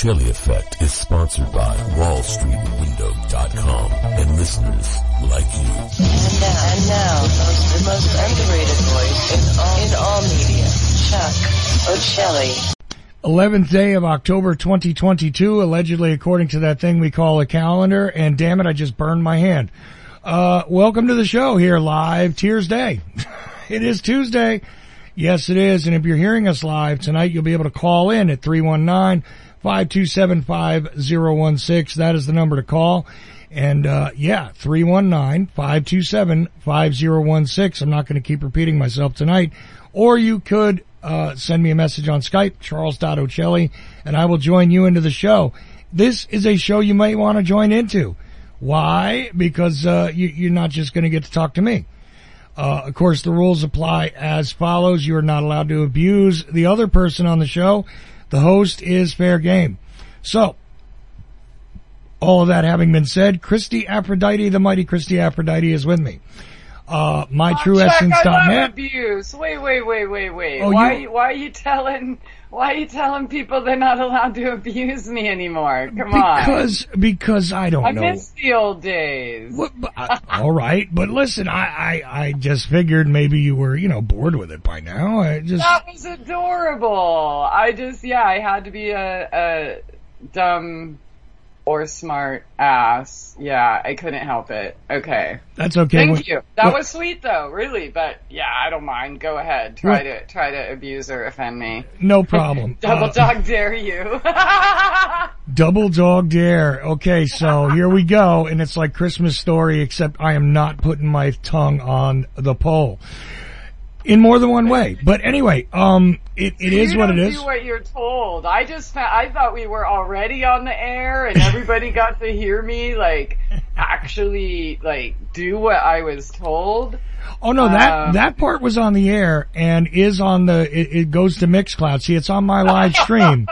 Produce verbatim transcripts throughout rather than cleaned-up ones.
Ocelli Effect is sponsored by wall street window dot com and listeners like you. And now, and now the, most, the most underrated voice in all, in all media, Chuck Ocelli. eleventh day of October twenty twenty-two, allegedly according to that thing we call a calendar, and damn it, I just burned my hand. Uh, welcome to the show here live, Tears Day. It is Tuesday. Yes, it is. And if you're hearing us live tonight, you'll be able to call in at three one nine, five two seven, five zero one six. That is the number to call. And, uh, yeah, three one nine, five two seven, five zero one six. I'm not going to keep repeating myself tonight. Or you could, uh, send me a message on Skype, charles dot ocelli, and I will join you into the show. This is a show you might want to join into. Why? Because, uh, you, you're not just going to get to talk to me. Uh, of course, the rules apply as follows. You are not allowed to abuse the other person on the show. The host is fair game. So, all of that having been said, Christy Aphrodite, the mighty Christy Aphrodite, is with me. Uh, my true essence dot net. Abuse. Wait, wait, wait, wait, wait. Oh, why, you, why are you telling, why are you telling people they're not allowed to abuse me anymore? Come because, on. Because, because I don't I know. I miss the old days. What, uh, all right, but listen, I, I, I just figured maybe you were, you know, bored with it by now. I just. That was adorable. I just, yeah, I had to be a, a dumb or smart ass. Yeah, I couldn't help it. Okay. That's okay. Thank when, you. That well, was sweet though, really, but yeah, I don't mind. Go ahead. Try well, to, try to abuse or offend me. No problem. Double uh, dog dare you. Double dog dare. Okay, so here we go, and it's like Christmas Story, except I am not putting my tongue on the pole. In more than one way. But anyway, um, it, it is what it is. You don't do what you're told. I just, I thought we were already on the air and everybody got to hear me, like, actually, like, do what I was told. Oh no, that, um, that part was on the air and is on the, it, it goes to Mixcloud. See, it's on my live stream.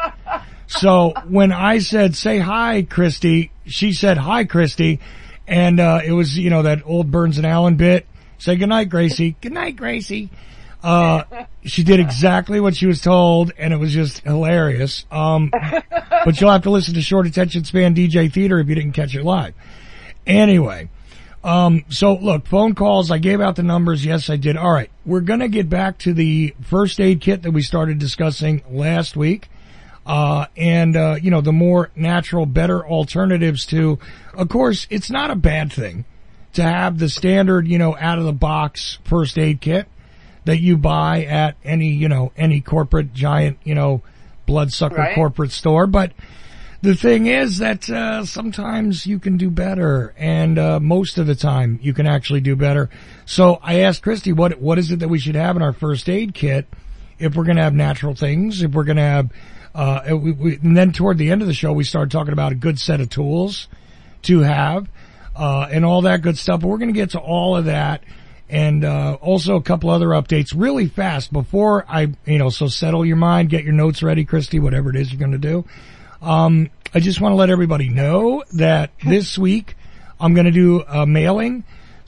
So when I said, say hi, Christy, she said, hi, Christy. And, uh, it was, you know, that old Burns and Allen bit. Say goodnight, Gracie. Good night, Gracie. Uh, she did exactly what she was told, and it was just hilarious. Um, but you'll have to listen to Short Attention Span D J Theater if you didn't catch it live. Anyway, um, so look, phone calls, I gave out the numbers. Yes, I did. All right. We're gonna get back to the first aid kit that we started discussing last week. Uh, and, uh, you know, the more natural, better alternatives to, of course, it's not a bad thing to have the standard, you know, out of the box first aid kit that you buy at any, you know, any corporate giant, you know, bloodsucker right. corporate store. But the thing is that, uh, sometimes you can do better, and, uh, most of the time you can actually do better. So I asked Christy, what, what is it that we should have in our first aid kit if we're going to have natural things, if we're going to have, uh, we, we, and then toward the end of the show we started talking about a good set of tools to have. Uh, and all that good stuff. But we're going to get to all of that, and uh, also a couple other updates really fast before I, you know, so settle your mind, get your notes ready, Christy, whatever it is you're going to do. Um, I just want to let everybody know that this week I'm going to do a mailing.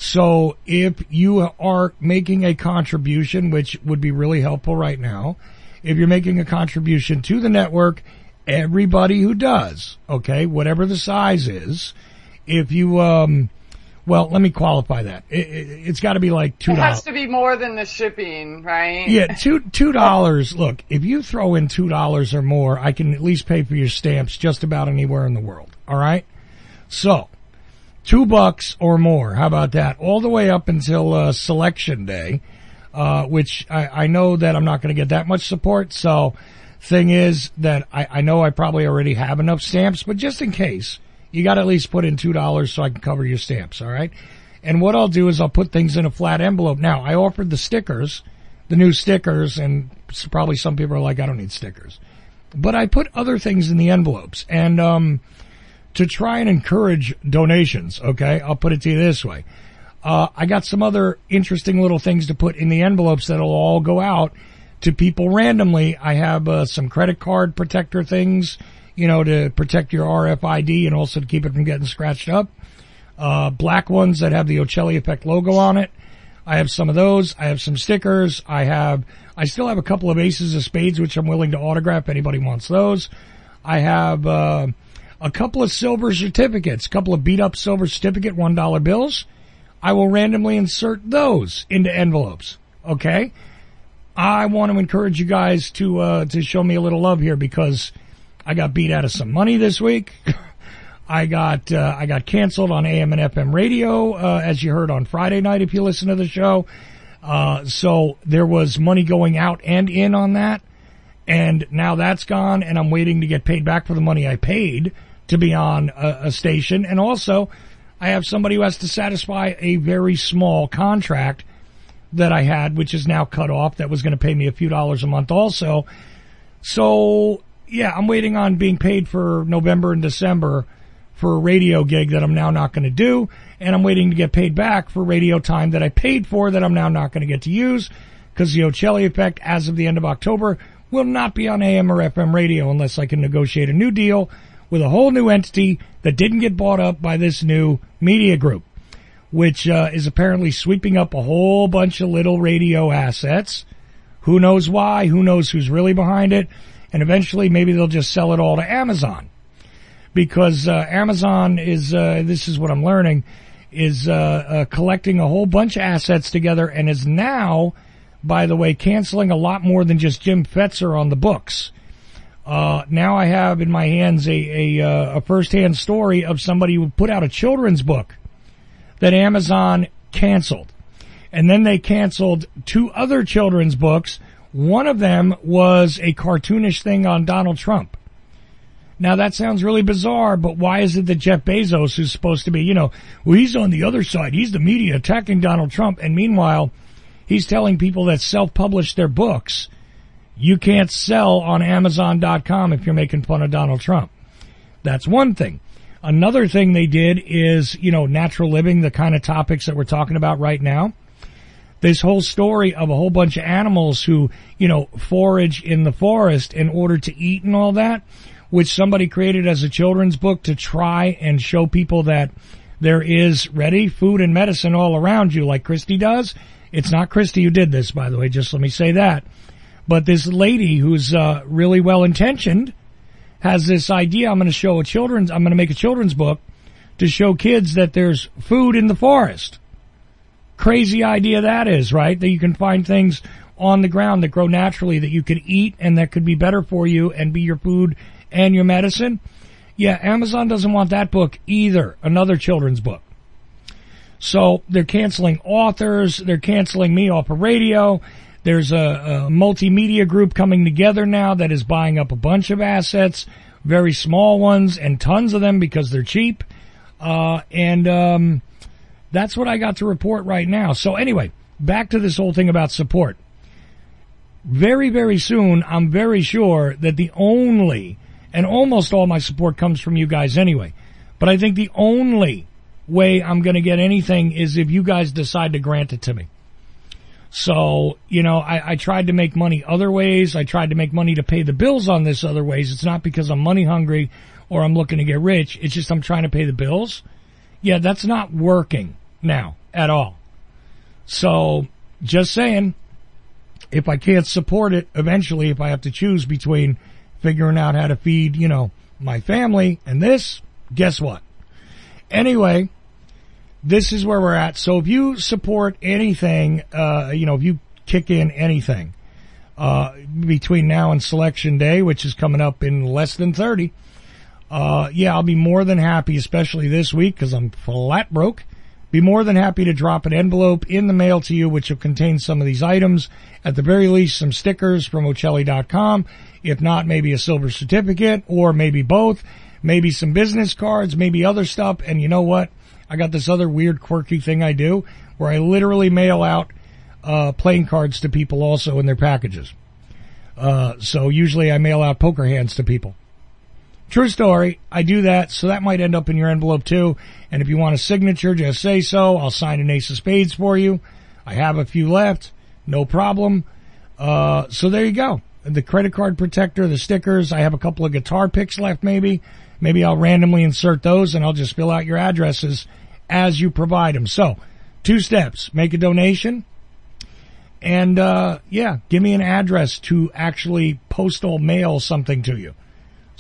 So if you are making a contribution, which would be really helpful right now, if you're making a contribution to the network, everybody who does, okay, whatever the size is, if you, um, well, let me qualify that. It, it, it's got to be like two dollars. It has to be more than the shipping, right? Yeah, two two dollars. Look, if you throw in two dollars or more, I can at least pay for your stamps just about anywhere in the world. All right. So, two bucks or more. How about that? All the way up until uh, Selection Day, uh, which I, I know that I'm not going to get that much support. So, thing is that I, I know I probably already have enough stamps, but just in case, you got to at least put in two dollars so I can cover your stamps, all right? And what I'll do is I'll put things in a flat envelope. Now, I offered the stickers, the new stickers, and probably some people are like, I don't need stickers. But I put other things in the envelopes. And um to try and encourage donations, okay, I'll put it to you this way. Uh I got some other interesting little things to put in the envelopes that'll all go out to people randomly. I have uh, some credit card protector things, you know, to protect your R F I D and also to keep it from getting scratched up. Uh, black ones that have the Ocelli Effect logo on it. I have some of those. I have some stickers. I have, I still have a couple of aces of spades, which I'm willing to autograph if anybody wants those. I have uh, a couple of silver certificates, a couple of beat-up silver certificate one dollar bills. I will randomly insert those into envelopes, okay? I want to encourage you guys to uh, to show me a little love here because I got beat out of some money this week. I got uh, I got canceled on A M and F M radio, uh, as you heard on Friday night if you listen to the show. Uh, so there was money going out and in on that, and now that's gone, and I'm waiting to get paid back for the money I paid to be on a, a station. And also, I have somebody who has to satisfy a very small contract that I had, which is now cut off, that was going to pay me a few dollars a month also. So, yeah, I'm waiting on being paid for November and December for a radio gig that I'm now not going to do, and I'm waiting to get paid back for radio time that I paid for that I'm now not going to get to use, because the Ocelli Effect, as of the end of October, will not be on A M or F M radio unless I can negotiate a new deal with a whole new entity that didn't get bought up by this new media group, which uh, is apparently sweeping up a whole bunch of little radio assets. Who knows why? Who knows who's really behind it? And eventually maybe they'll just sell it all to Amazon. Because uh, Amazon is, uh, this is what I'm learning, is uh, uh, collecting a whole bunch of assets together and is now, by the way, canceling a lot more than just Jim Fetzer on the books. Uh, now I have in my hands a, a, uh, a first-hand story of somebody who put out a children's book that Amazon canceled. And then they canceled two other children's books. One of them was a cartoonish thing on Donald Trump. Now that sounds really bizarre, but why is it that Jeff Bezos, who's supposed to be, you know, well, he's on the other side, he's the media attacking Donald Trump, and meanwhile, he's telling people that self-publish their books, you can't sell on Amazon dot com if you're making fun of Donald Trump. That's one thing. Another thing they did is, you know, natural living, the kind of topics that we're talking about right now. This whole story of a whole bunch of animals who, you know, forage in the forest in order to eat and all that, which somebody created as a children's book to try and show people that there is ready food and medicine all around you like Christy does. It's not Christy who did this, by the way, just let me say that. But this lady who's uh, really well-intentioned has this idea, I'm going to show a children's, I'm going to make a children's book to show kids that there's food in the forest. Crazy idea that is, right? That you can find things on the ground that grow naturally that you could eat and that could be better for you and be your food and your medicine. Yeah, Amazon doesn't want that book either, another children's book. So they're canceling authors, they're canceling me off of radio. There's a, a multimedia group coming together now that is buying up a bunch of assets, very small ones, and tons of them because they're cheap. Uh, and um, that's what I got to report right now. So anyway, back to this whole thing about support. Very, very soon, I'm very sure that the only, and almost all my support comes from you guys anyway, but I think the only way I'm going to get anything is if you guys decide to grant it to me. So, you know, I, I tried to make money other ways. I tried to make money to pay the bills on this other ways. It's not because I'm money hungry or I'm looking to get rich. It's just I'm trying to pay the bills. Yeah, that's not working now at all. So, just saying, if I can't support it, eventually, if I have to choose between figuring out how to feed, you know, my family and this, guess what? Anyway, this is where we're at. So if you support anything, uh, you know, if you kick in anything, uh, between now and Selection Day, which is coming up in less than thirty, uh, yeah, I'll be more than happy, especially this week, because I'm flat broke, be more than happy to drop an envelope in the mail to you, which will contain some of these items. At the very least, some stickers from Ocelli dot com. If not, maybe a silver certificate, or maybe both. Maybe some business cards, maybe other stuff. And you know what? I got this other weird, quirky thing I do where I literally mail out uh playing cards to people also in their packages. Uh so usually I mail out poker hands to people. True story. I do that, so that might end up in your envelope too. And if you want a signature, just say so. I'll sign an ace of spades for you. I have a few left. No problem. Uh so there you go. The credit card protector, the stickers. I have a couple of guitar picks left maybe. Maybe I'll randomly insert those and I'll just fill out your addresses as you provide them. So, two steps. Make a donation. And, uh, yeah, give me an address to actually postal mail something to you.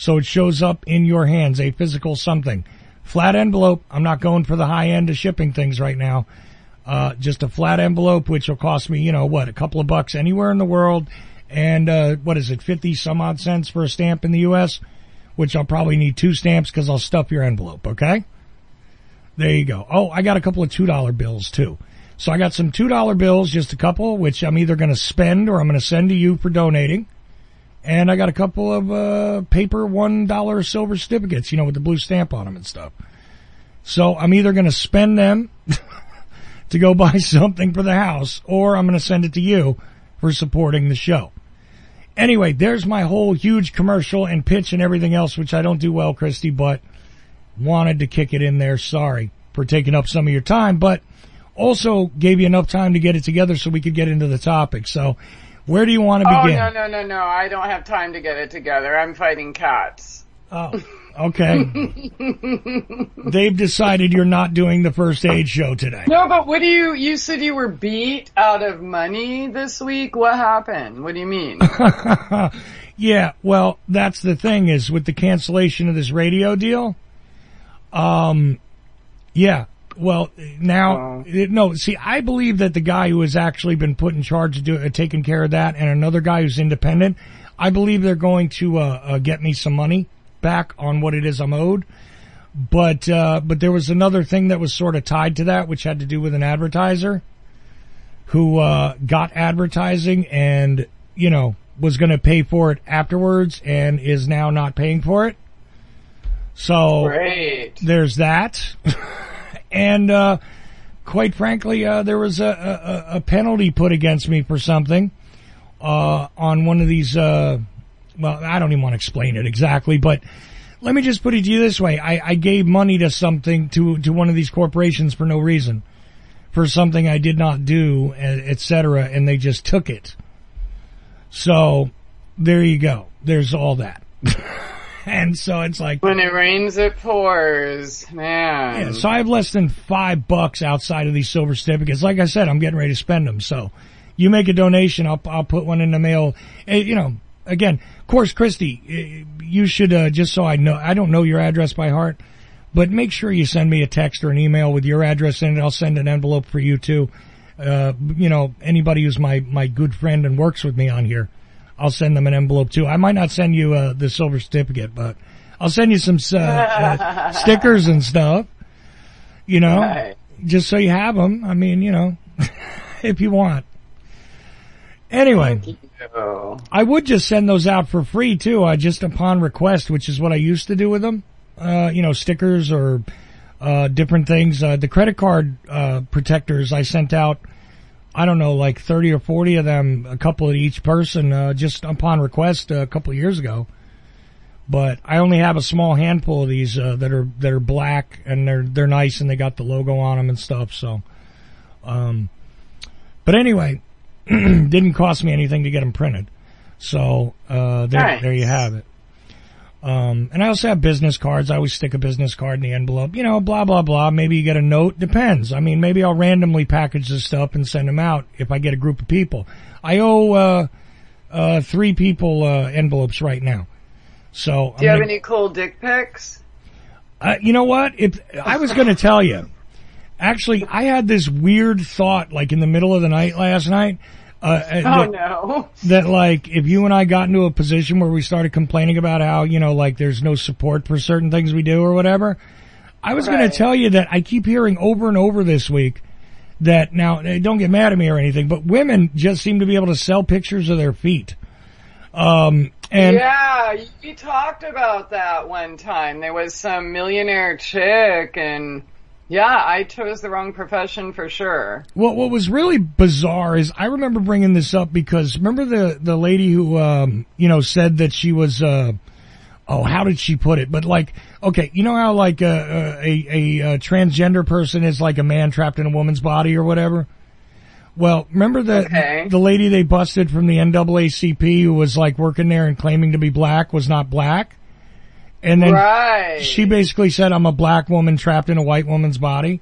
So it shows up in your hands, a physical something. Flat envelope. I'm not going for the high end of shipping things right now. Uh, just a flat envelope, which will cost me, you know, what, a couple of bucks anywhere in the world. And, uh, what is it, fifty some odd cents for a stamp in the U S, which I'll probably need two stamps because I'll stuff your envelope, okay? There you go. Oh, I got a couple of two dollar bills too. So I got some two dollar bills, just a couple, which I'm either going to spend or I'm going to send to you for donating. And I got a couple of, uh, paper one dollar silver certificates, you know, with the blue stamp on them and stuff. So I'm either going to spend them to go buy something for the house, or I'm going to send it to you for supporting the show. Anyway, there's my whole huge commercial and pitch and everything else, which I don't do well, Christy, but wanted to kick it in there. Sorry for taking up some of your time, but also gave you enough time to get it together so we could get into the topic. So where do you want to begin? Oh, no, no, no, no. I don't have time to get it together. I'm fighting cats. Oh, okay. They've decided you're not doing the first aid show today. No, but what do you, you said you were beat out of money this week? What happened? What do you mean? Yeah, well, that's the thing is with the cancellation of this radio deal. Um, yeah, well, now, Oh. no, see, I believe that the guy who has actually been put in charge of do, uh, taking care of that and another guy who's independent, I believe they're going to, uh, uh get me some money back on what it is I'm owed. But, uh, but there was another thing that was sort of tied to that, which had to do with an advertiser who, uh, got advertising and, you know, was going to pay for it afterwards and is now not paying for it. So Great. there's that. And, uh, quite frankly, uh, there was a, a, a penalty put against me for something, uh, on one of these, uh, well, I don't even want to explain it exactly, but let me just put it to you this way. I, I gave money to something, to, to one of these corporations for no reason, for something I did not do, et cetera, and they just took it. So, there you go. There's all that. And so it's like, When it rains, it pours. Man. yeah, so I have less than five bucks outside of these silver certificates. Like I said, I'm getting ready to spend them. So, you make a donation, I'll, I'll put one in the mail. Eh, you know, again, of course, Christy, you should, uh, just so I know, I don't know your address by heart, but make sure you send me a text or an email with your address in it. I'll send an envelope for you too. Uh, you know, anybody who's my, my good friend and works with me on here, I'll send them an envelope too. I might not send you, uh, the silver certificate, but I'll send you some, uh, uh stickers and stuff, you know, Right. just so you have them. I mean, you know, if you want. Anyway. Oh. I would just send those out for free too, uh, just upon request, which is what I used to do with them. Uh, you know, stickers or, uh, different things. Uh, the credit card, uh, protectors I sent out, I don't know, like thirty or forty of them, a couple of each person, uh, just upon request uh, a couple of years ago. But I only have a small handful of these, uh, that are, that are black and they're, they're nice and they got the logo on them and stuff, so, um, but anyway, didn't cost me anything to get them printed. So, uh, there, Nice. there you have it. Um, and I also have business cards. I always stick a business card in the envelope. You know, blah, blah, blah. Maybe you get a note. Depends. I mean, maybe I'll randomly package this stuff and send them out if I get a group of people. I owe, uh, uh, three people, uh, envelopes right now. So. Do you I'm have gonna- any cool dick pics? Uh, you know what? If I was going to tell you, actually, I had this weird thought, like in the middle of the night last night. Uh, Oh that, no. that like, if you and I got into a position where we started complaining about how, you know, like there's no support for certain things we do or whatever, I was going Right. to tell you that I keep hearing over and over this week that now, eh, don't get mad at me or anything, but women just seem to be able to sell pictures of their feet. Um, and Yeah, you talked about that one time. There was some millionaire chick and yeah, I chose the wrong profession for sure. What what was really bizarre is I remember bringing this up because remember the the lady who um you know said that she was uh oh how did she put it but like okay you know how like a a, a, a transgender person is like a man trapped in a woman's body or whatever. Well, remember the Okay. the lady they busted from the N double A C P who was like working there and claiming to be black was not black? And then Right. she basically said, I'm a black woman trapped in a white woman's body.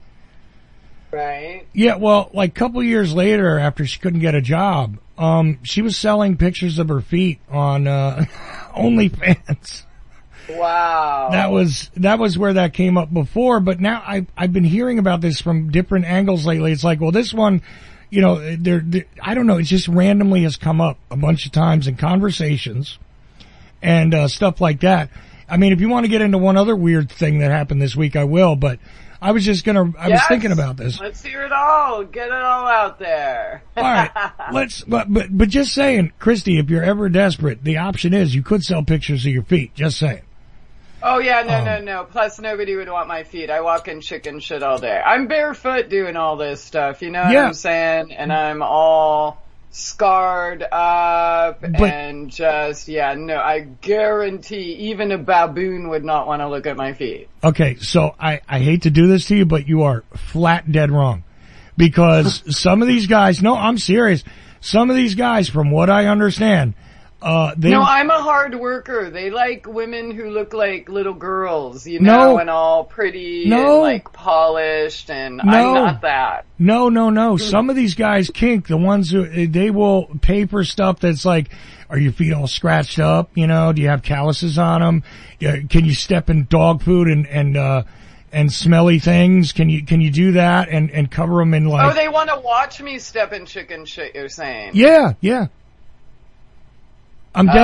Right. Yeah, well, like a couple years later after she couldn't get a job, um, she was selling pictures of her feet on, uh, OnlyFans. Wow. That was, that was where that came up before, but now I, I've been hearing about this from different angles lately. It's like, well, this one, you know, they're, they're, I don't know, it just randomly has come up a bunch of times in conversations and, uh, stuff like that. I mean, if you want to get into one other weird thing that happened this week, I will, but I was just gonna, I yes. was thinking about this. Let's hear it all. Get it all out there. All right. Let's, but, but, but just saying, Christy, if you're ever desperate, the option is you could sell pictures of your feet. Just saying. Oh yeah, no, um, no, no. Plus nobody would want my feet. I walk in chicken shit all day. I'm barefoot doing all this stuff, you know what Yeah. I'm saying? And I'm all scarred up But- and just, yeah, no, I guarantee even a baboon would not want to look at my feet. Okay, so I, I hate to do this to you, but you are flat dead wrong. Because some of these guys, no, I'm serious. Some of these guys, from what I understand, uh, they, No, I'm a hard worker. They like women who look like little girls, you know, No. and all pretty No. and like polished, and No. I'm not that. no, no, no. Some of these guys kink, the ones who, they will pay for stuff that's like, are your feet all scratched up? You know, do you have calluses on them? Yeah, can you step in dog food and, and, uh, and smelly things? Can you, can you do that and, and cover them in like, Oh, they want to watch me step in chicken shit, you're saying? yeah, yeah. I'm dead.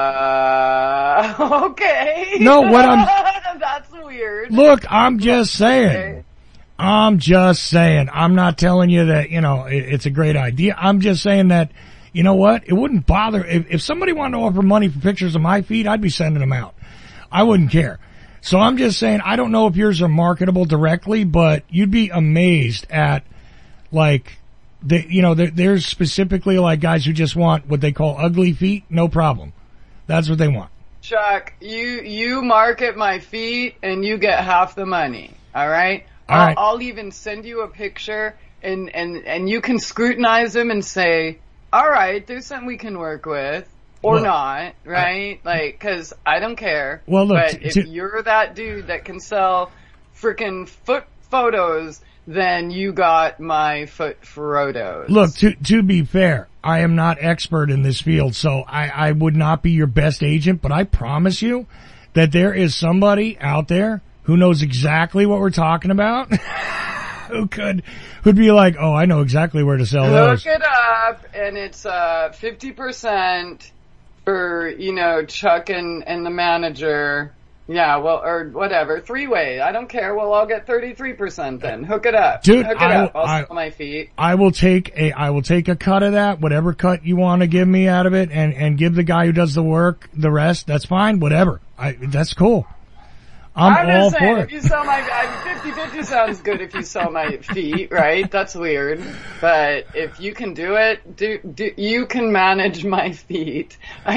Uh, okay. No, what I'm- That's weird. Look, I'm just saying. Okay. I'm just saying. I'm not telling you that, you know, it, it's a great idea. I'm just saying that, you know what? It wouldn't bother. If, if somebody wanted to offer money for pictures of my feet, I'd be sending them out. I wouldn't care. So I'm just saying, I don't know if yours are marketable directly, but you'd be amazed at, like, the, you know, there, there's specifically like guys who just want what they call ugly feet. No problem. That's what they want. Chuck, you, you market my feet and you get half the money. All right. All I'll, right. I'll even send you a picture and, and, and you can scrutinize them and say, all right, there's something we can work with. Or Look, not, right? like, cause I don't care. Well, look, but t- if t- you're that dude that can sell frickin' foot photos, then you got my foot photos. Look, to to be fair, I am not expert in this field, so I, I would not be your best agent, but I promise you that there is somebody out there who knows exactly what we're talking about, who could, who'd be like, oh, I know exactly where to sell those. Look it up, and it's uh fifty percent for, you know, Chuck and, and the manager. Yeah, well, or whatever, three-way. I don't care. We'll all get thirty-three percent then. Hook it up. Dude, Hook it I- up. I'll I- sell my feet. I will take a, I will take a cut of that, whatever cut you want to give me out of it, and, and give the guy who does the work the rest. That's fine, whatever. I, that's cool. I'm, I'm all just saying, for if it. you sell my, fifty-fifty sounds good if you sell my feet, right? That's weird. But if you can do it, do, do you can manage my feet.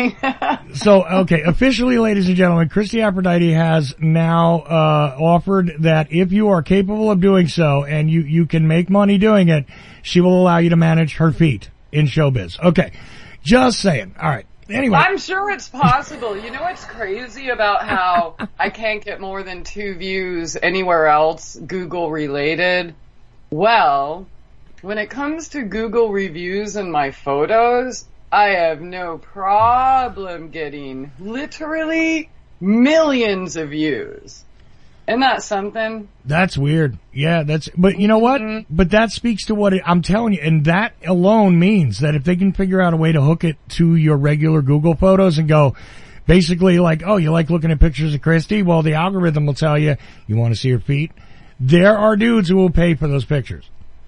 So, okay, officially, ladies and gentlemen, Christy Aphrodite has now, uh, offered that if you are capable of doing so and you, you can make money doing it, she will allow you to manage her feet in showbiz. Okay. Just saying. All right. Anyway. I'm sure it's possible. You know what's crazy about how I can't get more than two views anywhere else, Google related? Well, when it comes to Google reviews and my photos, I have no problem getting literally millions of views. Isn't that something? That's weird. Yeah, that's, but you know what? Mm-hmm. But that speaks to what it, I'm telling you, and that alone means that if they can figure out a way to hook it to your regular Google photos and go, basically like, oh, you like looking at pictures of Christy? Well, the algorithm will tell you, you want to see her feet? There are dudes who will pay for those pictures.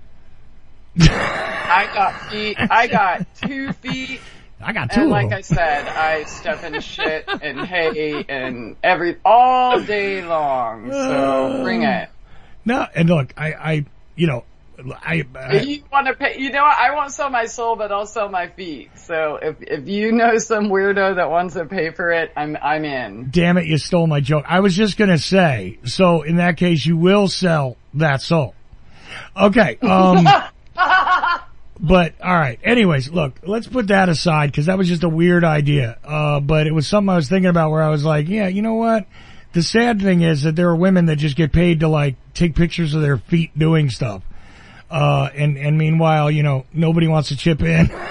I got feet, I got two feet. I got two And of like them. I said, I step in shit and hay and every, all day long. So bring it. No, and look, I, I, you know, I, I You want to pay, you know what? I won't sell my soul, but I'll sell my feet. So if, if you know some weirdo that wants to pay for it, I'm, I'm in. damn it, you stole my joke. I was just gonna say, so in that case, you will sell that soul. Okay, um, but alright, anyways, look, let's put that aside, cause that was just a weird idea. Uh, but it was something I was thinking about where I was like, yeah, you know what? The sad thing is that there are women that just get paid to like, take pictures of their feet doing stuff. Uh, and, and meanwhile, you know, nobody wants to chip in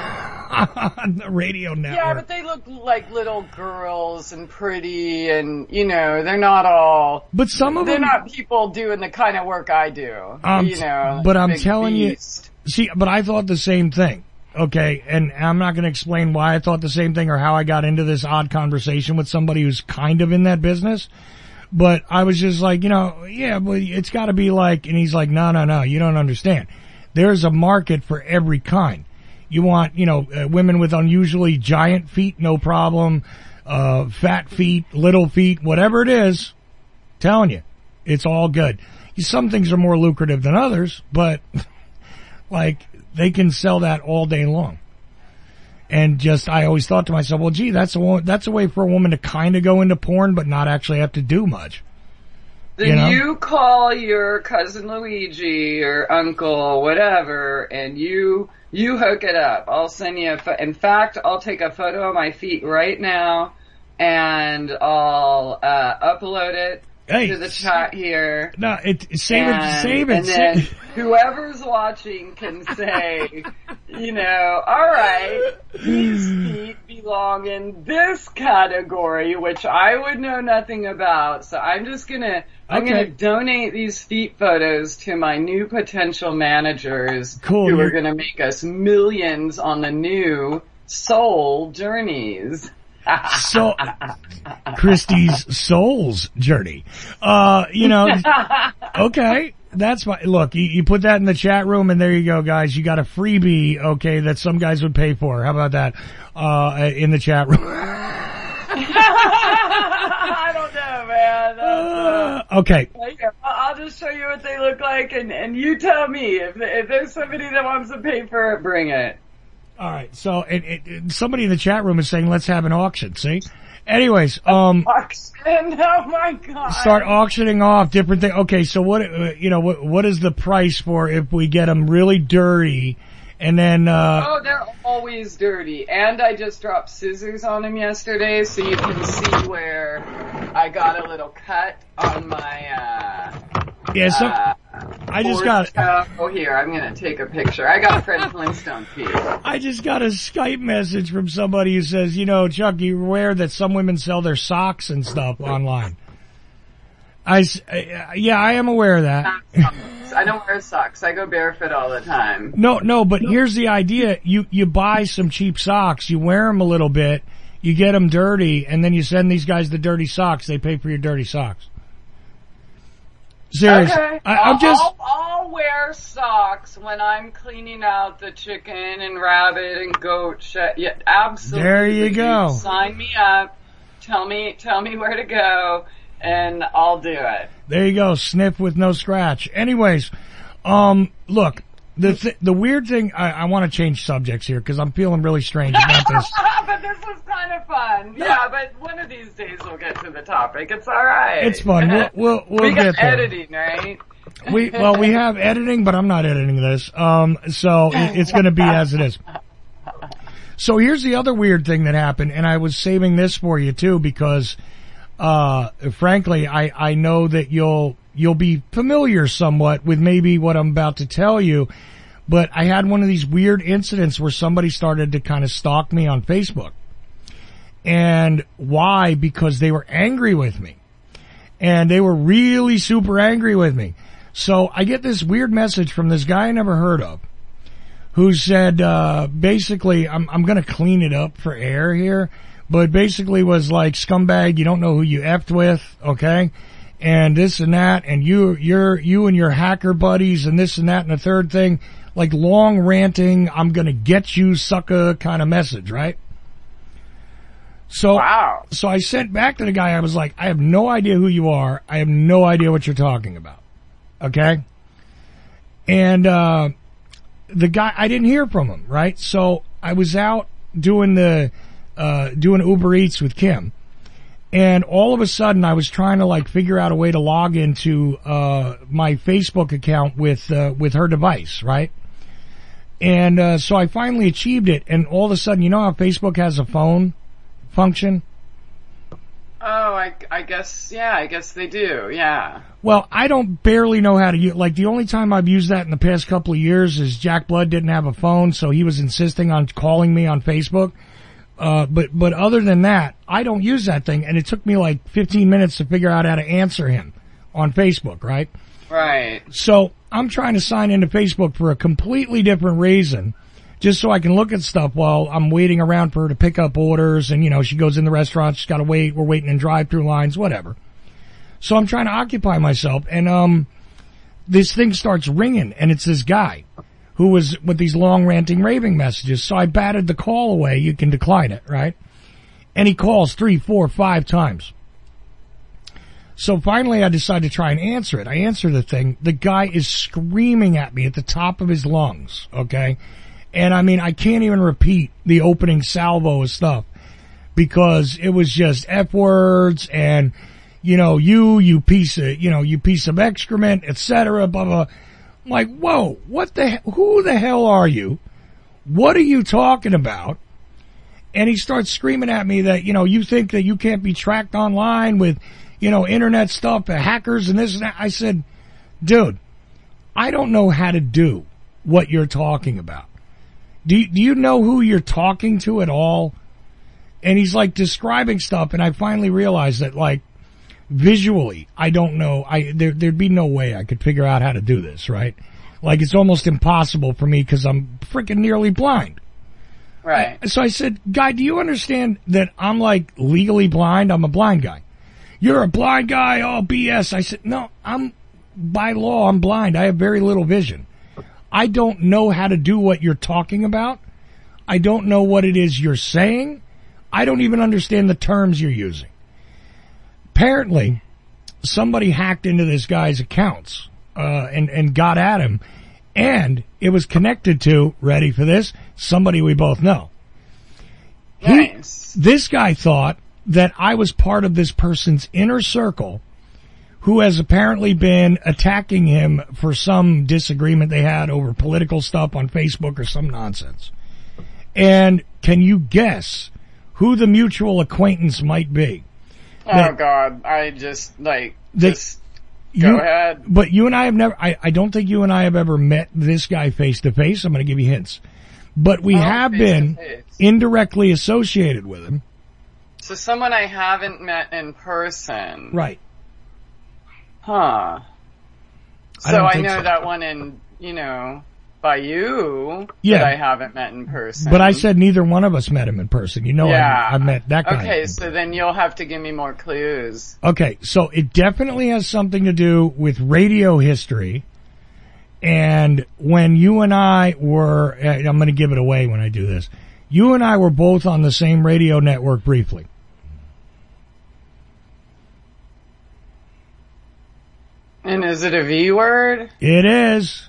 on the radio network. Yeah, but they look like little girls and pretty, and you know, they're not all. But some of they're them, not people doing the kind of work I do. Um, you know, but I'm big telling beast. you, see, but I thought the same thing. Okay, and I'm not going to explain why I thought the same thing or how I got into this odd conversation with somebody who's kind of in that business. But I was just like, you know, yeah, but it's got to be like, and he's like, no, no, no, you don't understand. There's a market for every kind. You want, you know, uh, women with unusually giant feet, no problem. Uh, fat feet, little feet, whatever it is, telling you, it's all good. Some things are more lucrative than others, but like they can sell that all day long. And just, I always thought to myself, well, gee, that's a, that's a way for a woman to kind of go into porn, but not actually have to do much. Then you know? you call your cousin Luigi or uncle, whatever, and you, you hook it up. I'll send you a, fo- in fact, I'll take a photo of my feet right now and I'll, uh, upload it Hey, to the chat here. No, it, save and, it, save it. And then save it. whoever's watching can say, you know, alright, these feet belong in this category, which I would know nothing about, so I'm just gonna, I'm Okay. gonna donate these feet photos to my new potential managers Cool, who you- are gonna make us millions on the new soul journeys. So, Christie's soul's journey. Uh, you know, okay, that's fine. Look, you, you put that in the chat room and there you go, guys. You got a freebie, okay, that some guys would pay for. How about that? Uh, in the chat room. I don't know, man. Uh, okay. Here, I'll just show you what they look like, and, and you tell me if if there's somebody that wants to pay for it, bring it. All right. So, it, it, it, somebody in the chat room is saying, let's have an auction. See? Anyways, um, Auction? Oh my god! start auctioning off different things. Okay. So what, uh, you know, what, what is the price for if we get them really dirty and then, uh, Oh, they're always dirty. And I just dropped scissors on them yesterday, so you can see where I got a little cut on my, uh, yeah, so, uh, I just fourth got, toe. Oh, here, I'm gonna take a picture. I got Fred Flintstone feet. I just got a Skype message from somebody who says, you know, Chuck, you're aware that some women sell their socks and stuff online. I, s- uh, yeah, I am aware of that. I don't wear socks. I go barefoot all the time. No, no, but here's the idea. You, you buy some cheap socks, you wear them a little bit, you get them dirty, and then you send these guys the dirty socks. They pay for your dirty socks. Serious. Okay. I, I'm just, I'll, I'll wear socks when I'm cleaning out the chicken and rabbit and goat shit. Yeah, absolutely. There you go. Sign me up. Tell me, tell me where to go, and I'll do it. there you go. Sniff with no scratch. Anyways, um, look, the, th- the weird thing, I, I want to change subjects here because I'm feeling really strange about this. But this was kind of fun. Yeah, but one of these days we'll get to the topic. It's all right. It's fun. We'll, we'll, we'll we get got there. editing, right? We, well, we have editing, but I'm not editing this. Um, so it, it's going to be as it is. So here's the other weird thing that happened, and I was saving this for you too because, uh, frankly, I, I know that you'll, you'll be familiar somewhat with maybe what I'm about to tell you, but I had one of these weird incidents where somebody started to kind of stalk me on Facebook. And why? Because they were angry with me. And they were really super angry with me. So I get this weird message from this guy I never heard of who said, uh, basically, I'm, I'm gonna clean it up for air here, but basically was like, scumbag, you don't know who you effed with, okay? And this and that, and you, you're, you and your hacker buddies and this and that and the third thing, like long ranting, I'm gonna get you sucker kind of message, right? So, Wow. so I sent back to the guy, I was like, I have no idea who you are. I have no idea what you're talking about. Okay? And, uh, the guy, I didn't hear from him, right? So I was out doing the, uh, doing Uber Eats with Kim. And all of a sudden I was trying to like figure out a way to log into, uh, my Facebook account with, uh, with her device, right? And, uh, so I finally achieved it. And all of a sudden, you know how Facebook has a phone function? Oh, I, I guess, yeah, I guess they do, yeah. Well, I don't barely know how to use, like the only time I've used that in the past couple of years is Jack Blood didn't have a phone, so he was insisting on calling me on Facebook. Uh, but, but other than that, I don't use that thing, and it took me like fifteen minutes to figure out how to answer him on Facebook, right? Right. So, I'm trying to sign into Facebook for a completely different reason, just so I can look at stuff while I'm waiting around for her to pick up orders, and you know, she goes in the restaurant, she's gotta wait, we're waiting in drive-through lines, whatever. So I'm trying to occupy myself, and um, this thing starts ringing, and it's this guy who was with these long ranting, raving messages. So I batted the call away. You can decline it, right? And he calls three, four, five times. So finally I decide to try and answer it. I answer the thing. The guy is screaming at me at the top of his lungs, okay? And I mean, I can't even repeat the opening salvo of stuff because it was just F words and, you know, you, you piece of, you know, you piece of excrement, et cetera, blah, blah. I'm like, whoa, what the, who the hell are you? What are you talking about? And he starts screaming at me that, you know, you think that you can't be tracked online with, you know, internet stuff, uh, hackers and this and that. I said, dude, I don't know how to do what you're talking about. Do you, do you know who you're talking to at all? And he's like describing stuff, and I finally realized that, like, visually, I don't know. I there there'd be no way I could figure out how to do this, right? Like, it's almost impossible for me because I'm freaking nearly blind. Right. I, so I said, guy, do you understand that I'm like legally blind? I'm a blind guy. You're a blind guy. Oh, B S. I said, no, I'm by law. I'm blind. I have very little vision. I don't know how to do what you're talking about. I don't know what it is you're saying. I don't even understand the terms you're using. Apparently, somebody hacked into this guy's accounts, uh, and, and got at him, and it was connected to, ready for this, somebody we both know. Nice. He, this guy thought that I was part of this person's inner circle who has apparently been attacking him for some disagreement they had over political stuff on Facebook or some nonsense. And can you guess who the mutual acquaintance might be? Oh, that, God, I just, like, that, just go you, ahead. But you and I have never, I, I don't think you and I have ever met this guy face to face. I'm going to give you hints. But we oh, have been indirectly associated with him. So someone I haven't met in person. Right. Huh. I So don't I, think know so. that one in, you know, by you Yeah. that I haven't met in person. But I said neither one of us met him in person. You know, yeah. I, I met that guy. Okay, so then you'll have to give me more clues. Okay, so it definitely has something to do with radio history. And when you and I were, I'm going to give it away when I do this. You and I were both on the same radio network briefly. And is it a V word? It is.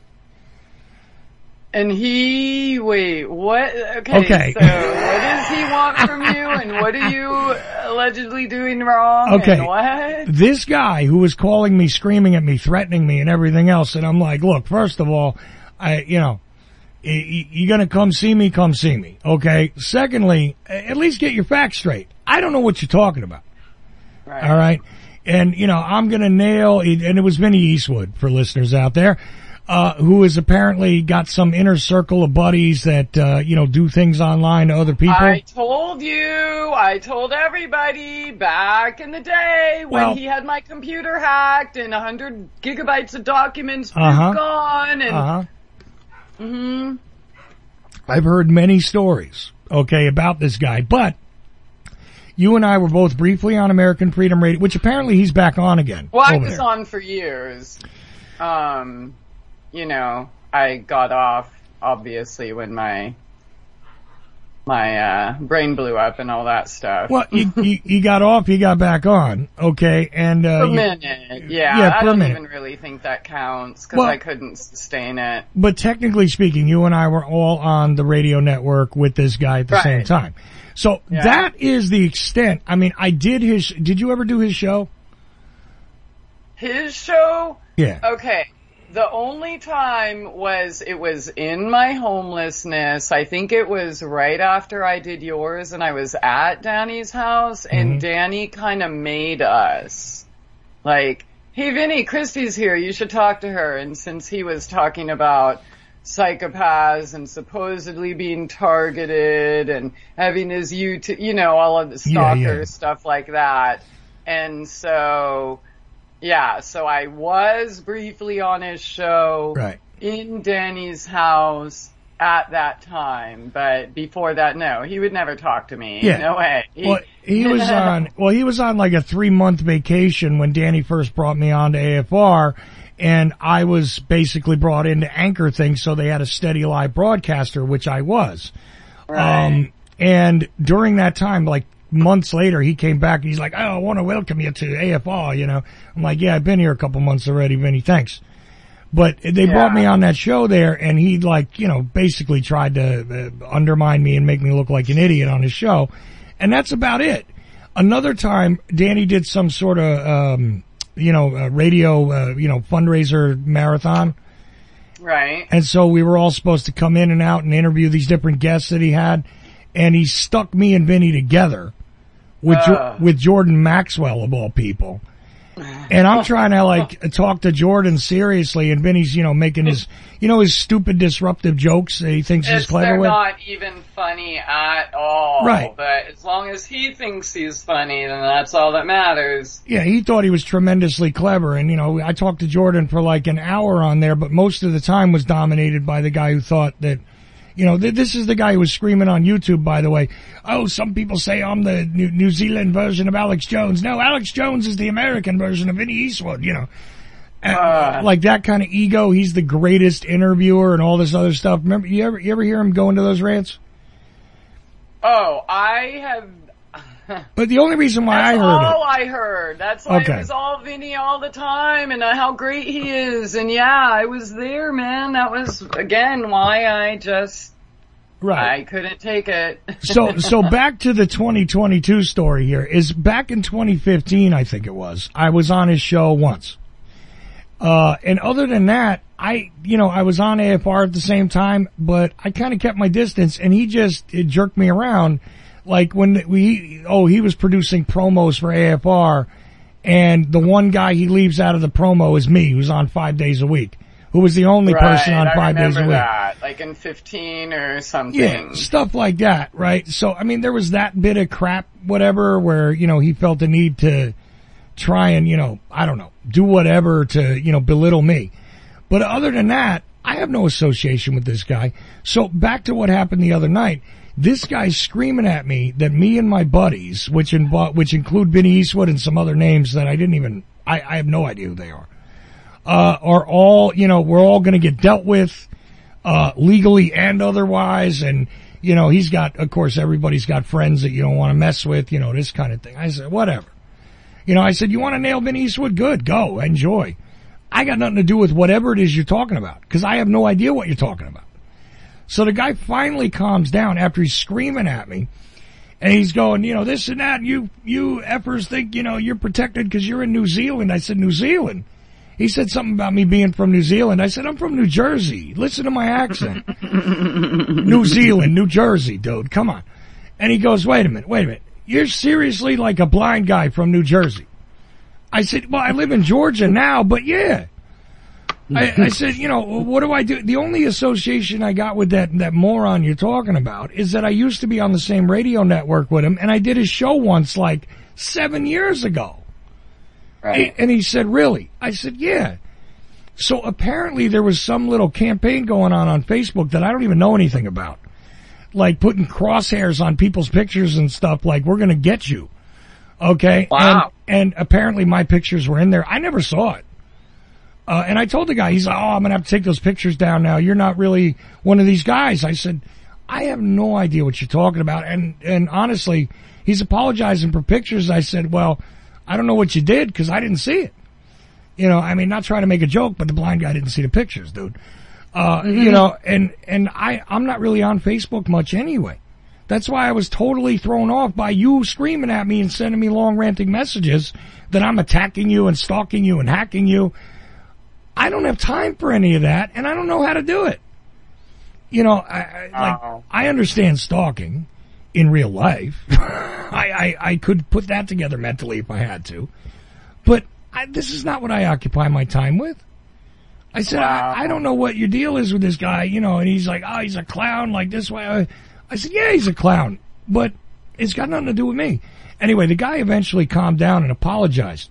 And he, wait, what? Okay, Okay. so what does he want from you, and what are you allegedly doing wrong, Okay. and what? This guy who was calling me, screaming at me, threatening me and everything else, and I'm like, look, first of all, I, you know, you're gonna come see me, come see me, okay? Secondly, at least get your facts straight. I don't know what you're talking about. Right. All right? And, you know, I'm gonna nail, and it was Vinny Eastwood for listeners out there, uh, who has apparently got some inner circle of buddies that, uh, you know, do things online to other people. I told you, I told everybody back in the day when Well- he had my computer hacked and a hundred gigabytes of documents Uh-huh. gone, and, Uh-huh. hmm I've heard many stories, okay, about this guy, but you and I were both briefly on American Freedom Radio, which apparently he's back on again. Well, I over was there. on for years. Um, you know, I got off, obviously, when my, my, uh, brain blew up and all that stuff. Well, you, you, you got off, you got back on, okay, and, uh, For a you- minute, yeah. Yeah, I for a don't minute. even really think that counts, because Well- I couldn't sustain it. but technically speaking, you and I were all on the radio network with this guy at the Right. same time. So Yeah. that is the extent. I mean, I did his, did you ever do his show? His show? Yeah. Okay. the only time was, it was in my homelessness. I think it was right after I did yours and I was at Danny's house and Mm-hmm. Danny kind of made us like, hey Vinny, Christy's here, you should talk to her. And since he was talking about psychopaths and supposedly being targeted and having his YouTube, you know, all of the stalker Yeah, yeah. stuff like that. And so, yeah, so I was briefly on his show Right. in Danny's house at that time, but before that, no, he would never talk to me. Yeah. No way. He, Well, he was on, well, he was on like a three month vacation when Danny first brought me on to A F R, and I was basically brought in to anchor things, so they had a steady live broadcaster, which I was. right. Um, and during that time, like months later, he came back and he's like, oh, I want to welcome you to A F R, you know. I'm like, yeah, I've been here a couple months already, Vinny, thanks. But they Yeah. brought me on that show there, and he like, you know, basically tried to uh, undermine me and make me look like an idiot on his show. And that's about it. Another time, Danny did some sort of, um, you know, uh, radio, uh, you know, fundraiser marathon. right. And so we were all supposed to come in and out and interview these different guests that he had. And he stuck me and Vinny together with, Jo- Ugh. with Jordan Maxwell of all people. And I'm trying to like talk to Jordan seriously, and Vinny's, you know, making his, you know, his stupid disruptive jokes that he thinks he's It's, clever they're with. not even funny at all. Right. But as long as he thinks he's funny, then that's all that matters. Yeah, he thought he was tremendously clever, and you know, I talked to Jordan for like an hour on there, but most of the time was dominated by the guy who thought that, you know, th- this is the guy who was screaming on YouTube, by the way. Oh, some people say I'm the New, New Zealand version of Alex Jones. No, Alex Jones is the American version of Vinny Eastwood, you know. Uh, Uh. like that kind of ego. He's the greatest interviewer and all this other stuff. Remember, you ever, you ever hear him go into those rants? Oh, I have... But the only reason why That's I heard all it. I heard. That's why Okay. it was all Vinny all the time and uh, how great he is. And yeah, I was there, man. That was, again, why I just... Right. I couldn't take it. So, so back to the twenty twenty-two story here is back in twenty fifteen, I think it was. I was on his show once. Uh, and other than that, I, you know, I was on A F R at the same time, but I kind of kept my distance, and he just it jerked me around. Like when we, oh, he was producing promos for A F R, and the one guy he leaves out of the promo is me, who's on five days a week. Who was the only right, person on I five days a remember week. that, like in fifteen or something. Yeah, stuff like that, right? So, I mean, there was that bit of crap, whatever, where, you know, he felt the need to try and, you know, I don't know, do whatever to, you know, belittle me. But other than that, I have no association with this guy. So back to what happened the other night. This guy's screaming at me that me and my buddies, which invo- which include Vinny Eastwood and some other names that I didn't even, I, I have no idea who they are. Uh, are all, you know, we're all going to get dealt with, uh, legally and otherwise. And, you know, he's got, of course, everybody's got friends that you don't want to mess with, you know, this kind of thing. I said, whatever. You know, I said, you want to nail Vinny Eastwood? Good, go, enjoy. I got nothing to do with whatever it is you're talking about, because I have no idea what you're talking about. So the guy finally calms down after he's screaming at me. And he's going, you know, this and that. You, you effers think, you know, you're protected because you're in New Zealand. I said, New Zealand? He said something about me being from New Zealand. I said, I'm from New Jersey. Listen to my accent. New Zealand, New Jersey, dude. Come on. And he goes, wait a minute, wait a minute. You're seriously like a blind guy from New Jersey. I said, well, I live in Georgia now, but yeah. I, I said, you know, what do I do? The only association I got with that, that moron you're talking about is that I used to be on the same radio network with him, and I did his show once like seven years ago. Right. And he said, really? I said, yeah. So apparently there was some little campaign going on on Facebook that I don't even know anything about. Like putting crosshairs on people's pictures and stuff like, we're going to get you. Okay? Wow. And, and apparently my pictures were in there. I never saw it. Uh, and I told the guy, he's like, oh, I'm going to have to take those pictures down now. You're not really one of these guys. I said, I have no idea what you're talking about. And, and honestly, he's apologizing for pictures. I said, well, I don't know what you did because I didn't see it. You know, I mean, not trying to make a joke, but the blind guy didn't see the pictures, dude. Uh, mm-hmm. You know, and, and I, I'm not really on Facebook much anyway. That's why I was totally thrown off by you screaming at me and sending me long ranting messages that I'm attacking you and stalking you and hacking you. I don't have time for any of that, and I don't know how to do it. You know, I, I like Oh. I understand stalking in real life. I, I I could put that together mentally if I had to, but I, this is not what I occupy my time with. I said, Wow. I, I don't know what your deal is with this guy, you know, and he's like, oh, he's a clown like this way. I, I said, yeah, he's a clown, but it's got nothing to do with me. Anyway, the guy eventually calmed down and apologized.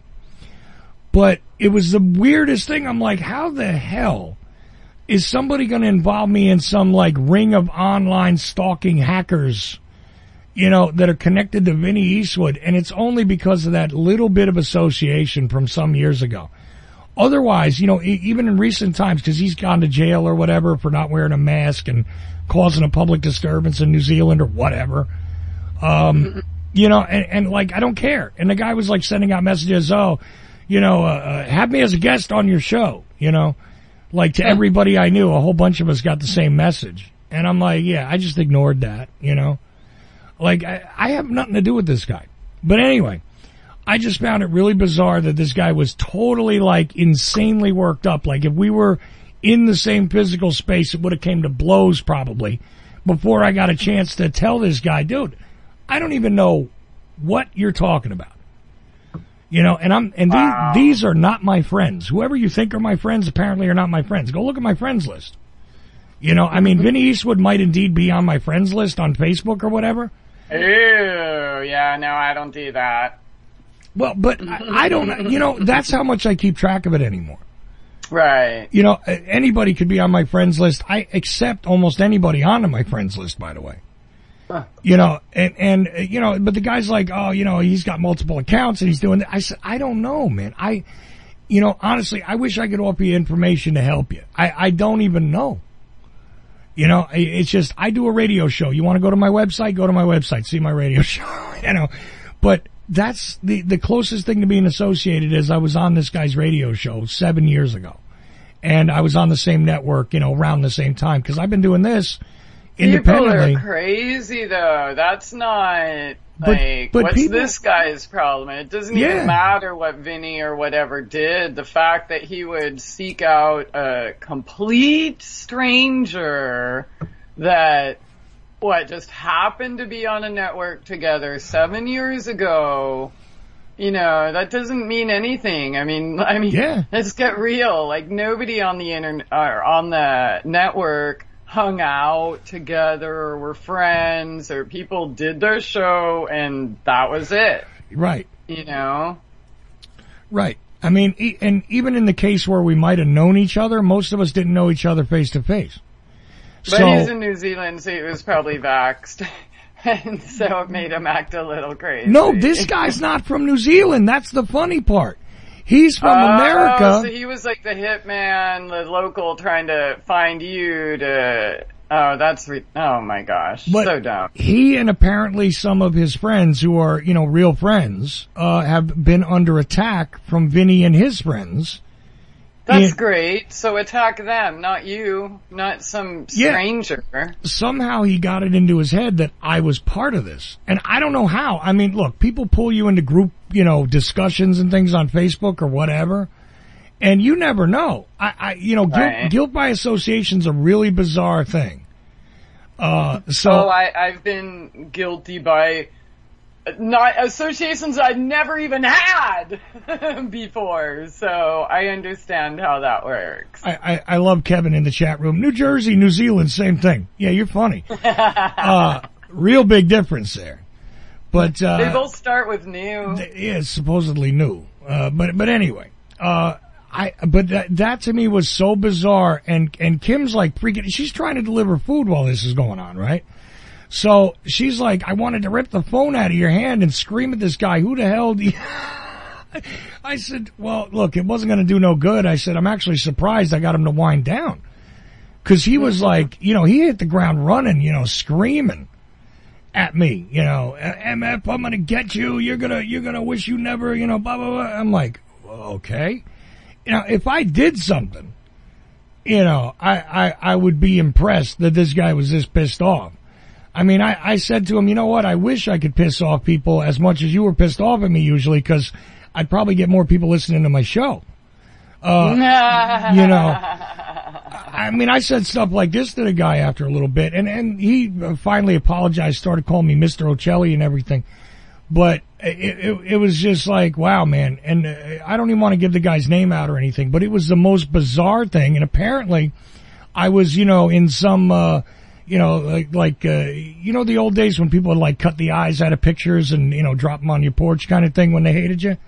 But it was the weirdest thing. I'm like, how the hell is somebody going to involve me in some like ring of online stalking hackers, you know, that are connected to Vinny Eastwood? And it's only because of that little bit of association from some years ago. Otherwise, you know, e- even in recent times, because he's gone to jail or whatever for not wearing a mask and causing a public disturbance in New Zealand or whatever, um, you know, and, and like, I don't care. And the guy was like sending out messages, oh, you know, uh, uh, have me as a guest on your show, you know, like to everybody I knew. A whole bunch of us got the same message. And I'm like, yeah, I just ignored that, you know, like I, I have nothing to do with this guy. But anyway, I just found it really bizarre that this guy was totally like insanely worked up. Like if we were in the same physical space, it would have came to blows probably before I got a chance to tell this guy, dude, I don't even know what you're talking about. You know, and I'm, and Wow. these, these are not my friends. Whoever you think are my friends apparently are not my friends. Go look at my friends list. You know, I mean, Vinny Eastwood might indeed be on my friends list on Facebook or whatever. Ew, yeah, no, I don't do that. Well, but I, I don't, you know, that's how much I keep track of it anymore. Right. You know, anybody could be on my friends list. I accept almost anybody onto my friends list, by the way. Huh. You know, and, and, uh, you know, but the guy's like, oh, you know, he's got multiple accounts and he's doing that. I said, I don't know, man. I, you know, honestly, I wish I could offer you information to help you. I, I don't even know. You know, it's just, I do a radio show. You want to go to my website? Go to my website. See my radio show. You know, but that's the, the closest thing to being associated is I was on this guy's radio show seven years ago. And I was on the same network, you know, around the same time. Cause I've been doing this independently. People are crazy though. That's not But- like, but what's people- this guy's problem? It doesn't Yeah. even matter what Vinny or whatever did. The fact that he would seek out a complete stranger that, what, just happened to be on a network together seven years ago, you know, that doesn't mean anything. I mean, I mean, Yeah. let's get real. Like nobody on the internet or on the network hung out together or were friends or people did their show and that was it, Right. you know? Right. I mean, e- and even in the case where we might have known each other, most of us didn't know each other face to face. But So, he's in New Zealand, so he was probably vaxxed. And so it made him act a little crazy. no, this guy's not from New Zealand. That's the funny part. He's from Oh, America. so he was like the hitman, the local trying to find you to, oh, that's, re- oh my gosh, But so dumb. he and apparently some of his friends who are, you know, real friends, uh, have been under attack from Vinny and his friends. That's Yeah. great. So attack them, not you, not some Yeah. stranger. Somehow he got it into his head that I was part of this. And I don't know how. I mean, look, people pull you into group, you know, discussions and things on Facebook or whatever. And you never know. I, I you know, guilt, Right. guilt by association's a really bizarre thing. Uh, so. Oh, I, I've been guilty by not associations I've never even had before, so I understand how that works. I, I, I love Kevin in the chat room. New Jersey, New Zealand, same thing. Yeah, you're funny. uh, real big difference there. But, uh. They both start with new. Yeah, it's supposedly new. Uh, but, but anyway, uh, I, but that, that to me was so bizarre and, and Kim's like freaking, she's trying to deliver food while this is going on, right? So she's like, I wanted to rip the phone out of your hand and scream at this guy. Who the hell do you, I said, well, look, it wasn't going to do no good. I said, I'm actually surprised I got him to wind down. Cause he was like, you know, he hit the ground running, you know, screaming at me, you know, M F, I'm gonna get you. You're gonna, you're gonna wish you never, you know, blah, blah, blah. I'm like, okay. You know, if I did something, you know, I, I, I would be impressed that this guy was this pissed off. I mean, I, I said to him, you know what? I wish I could piss off people as much as you were pissed off at me usually, because I'd probably get more people listening to my show. Uh, you know, I mean, I said stuff like this to the guy after a little bit, and, and he finally apologized, started calling me Mister Ocelli and everything. But it, it, it was just like, wow, man. And uh, I don't even want to give the guy's name out or anything, but it was the most bizarre thing. And apparently I was, you know, in some, uh, you know, like, like, uh, you know, the old days when people would like cut the eyes out of pictures and, you know, drop them on your porch kind of thing when they hated you.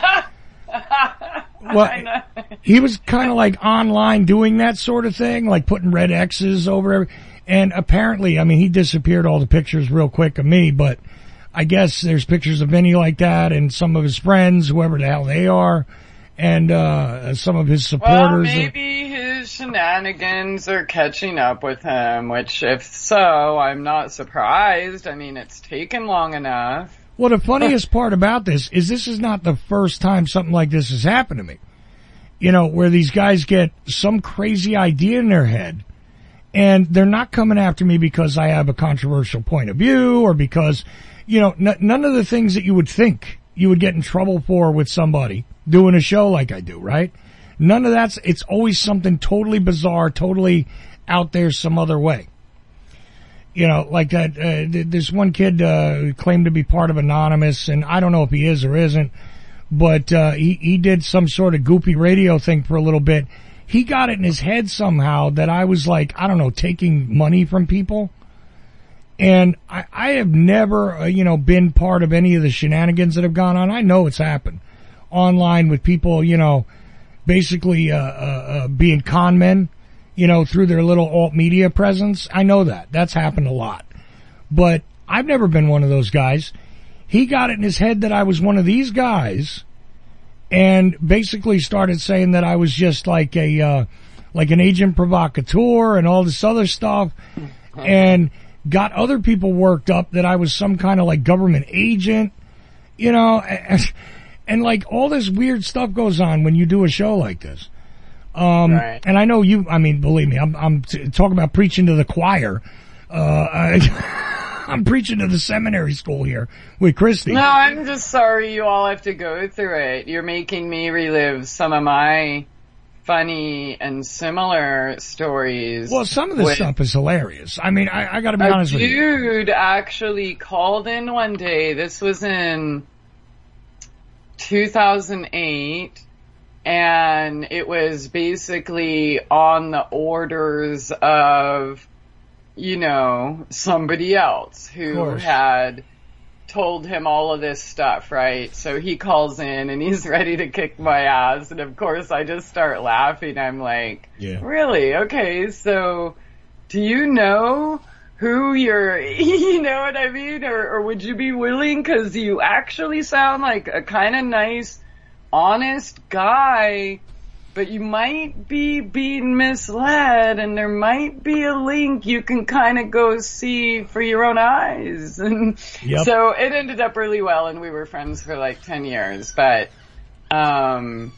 Well, he was kind of like online doing that sort of thing, like putting red X's over every, and apparently, I mean, he disappeared all the pictures real quick of me, but I guess there's pictures of Vinny like that and some of his friends, whoever the hell they are, and, uh, some of his supporters. Well, maybe his shenanigans are catching up with him, which if so, I'm not surprised. I mean, it's taken long enough. Well, the funniest part about this is this is not the first time something like this has happened to me. You know, where these guys get some crazy idea in their head, and they're not coming after me because I have a controversial point of view or because, you know, n- none of the things that you would think you would get in trouble for with somebody doing a show like I do, right? None of that's, it's always something totally bizarre, totally out there some other way. You know, like that, uh, th- this one kid, uh, who claimed to be part of Anonymous, and I don't know if he is or isn't, but, uh, he, he did some sort of goopy radio thing for a little bit. He got it in his head somehow that I was like, I don't know, taking money from people. And I, I have never, uh, you know, been part of any of the shenanigans that have gone on. I know it's happened online with people, you know, basically, uh, uh, uh being con men. You know, through their little alt media presence. I know that. That's happened a lot. But I've never been one of those guys. He got it in his head that I was one of these guys and basically started saying that I was just like a, uh, like an agent provocateur and all this other stuff and got other people worked up that I was some kind of like government agent, you know, and, and like all this weird stuff goes on when you do a show like this. Um, right. And I know you, I mean, believe me, I'm, I'm t- talking about preaching to the choir. Uh, I, I'm preaching to the seminary school here with Christy. No, I'm just sorry you all have to go through it. You're making me relive some of my funny and similar stories. Well, some of this stuff is hilarious. I mean, I, I gotta be honest with you. A dude actually called in one day. This was in two thousand eight. And it was basically on the orders of, you know, somebody else who had told him all of this stuff, right? So he calls in and he's ready to kick my ass. And of course I just start laughing. I'm like, yeah. Really? Okay. So do you know who you're, you know what I mean? Or, or would you be willing? 'Cause you actually sound like a kind of nice, honest guy, but you might be being misled and there might be a link you can kind of go see for your own eyes. And yep. So it ended up really well and we were friends for like ten years, but, um,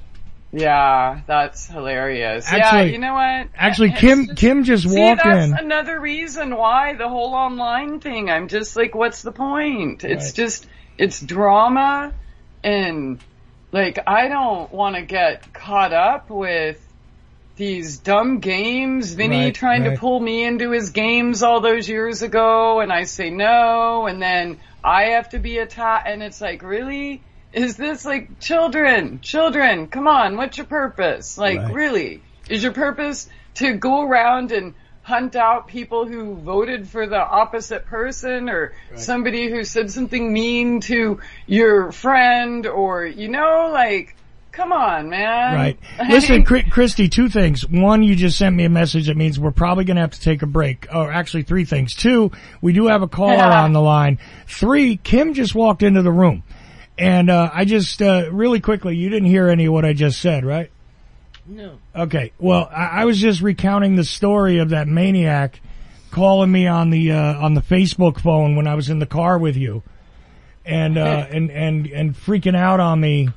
yeah, that's hilarious. Actually, yeah, you know what? Actually, Kim, just, Kim just see, walked that's in. That's another reason why the whole online thing, I'm just like, what's the point? Right. It's just, it's drama and, like, I don't want to get caught up with these dumb games. Vinny right, trying right. to pull me into his games all those years ago, and I say no, and then I have to be attacked, and it's like, really? Is this like, children, children, come on, what's your purpose? Like, right. really? Is your purpose to go around and hunt out people who voted for the opposite person or right. somebody who said something mean to your friend or, you know, like, come on, man. Right. Listen, Christy, two things. One, you just sent me a message that means we're probably going to have to take a break. Or actually three things. Two, we do have a caller yeah. on the line. Three, Kim just walked into the room. And, uh, I just, uh, really quickly, you didn't hear any of what I just said, right? No. Okay. Well, I, I was just recounting the story of that maniac calling me on the uh, on the Facebook phone when I was in the car with you, and uh, and and and freaking out on me.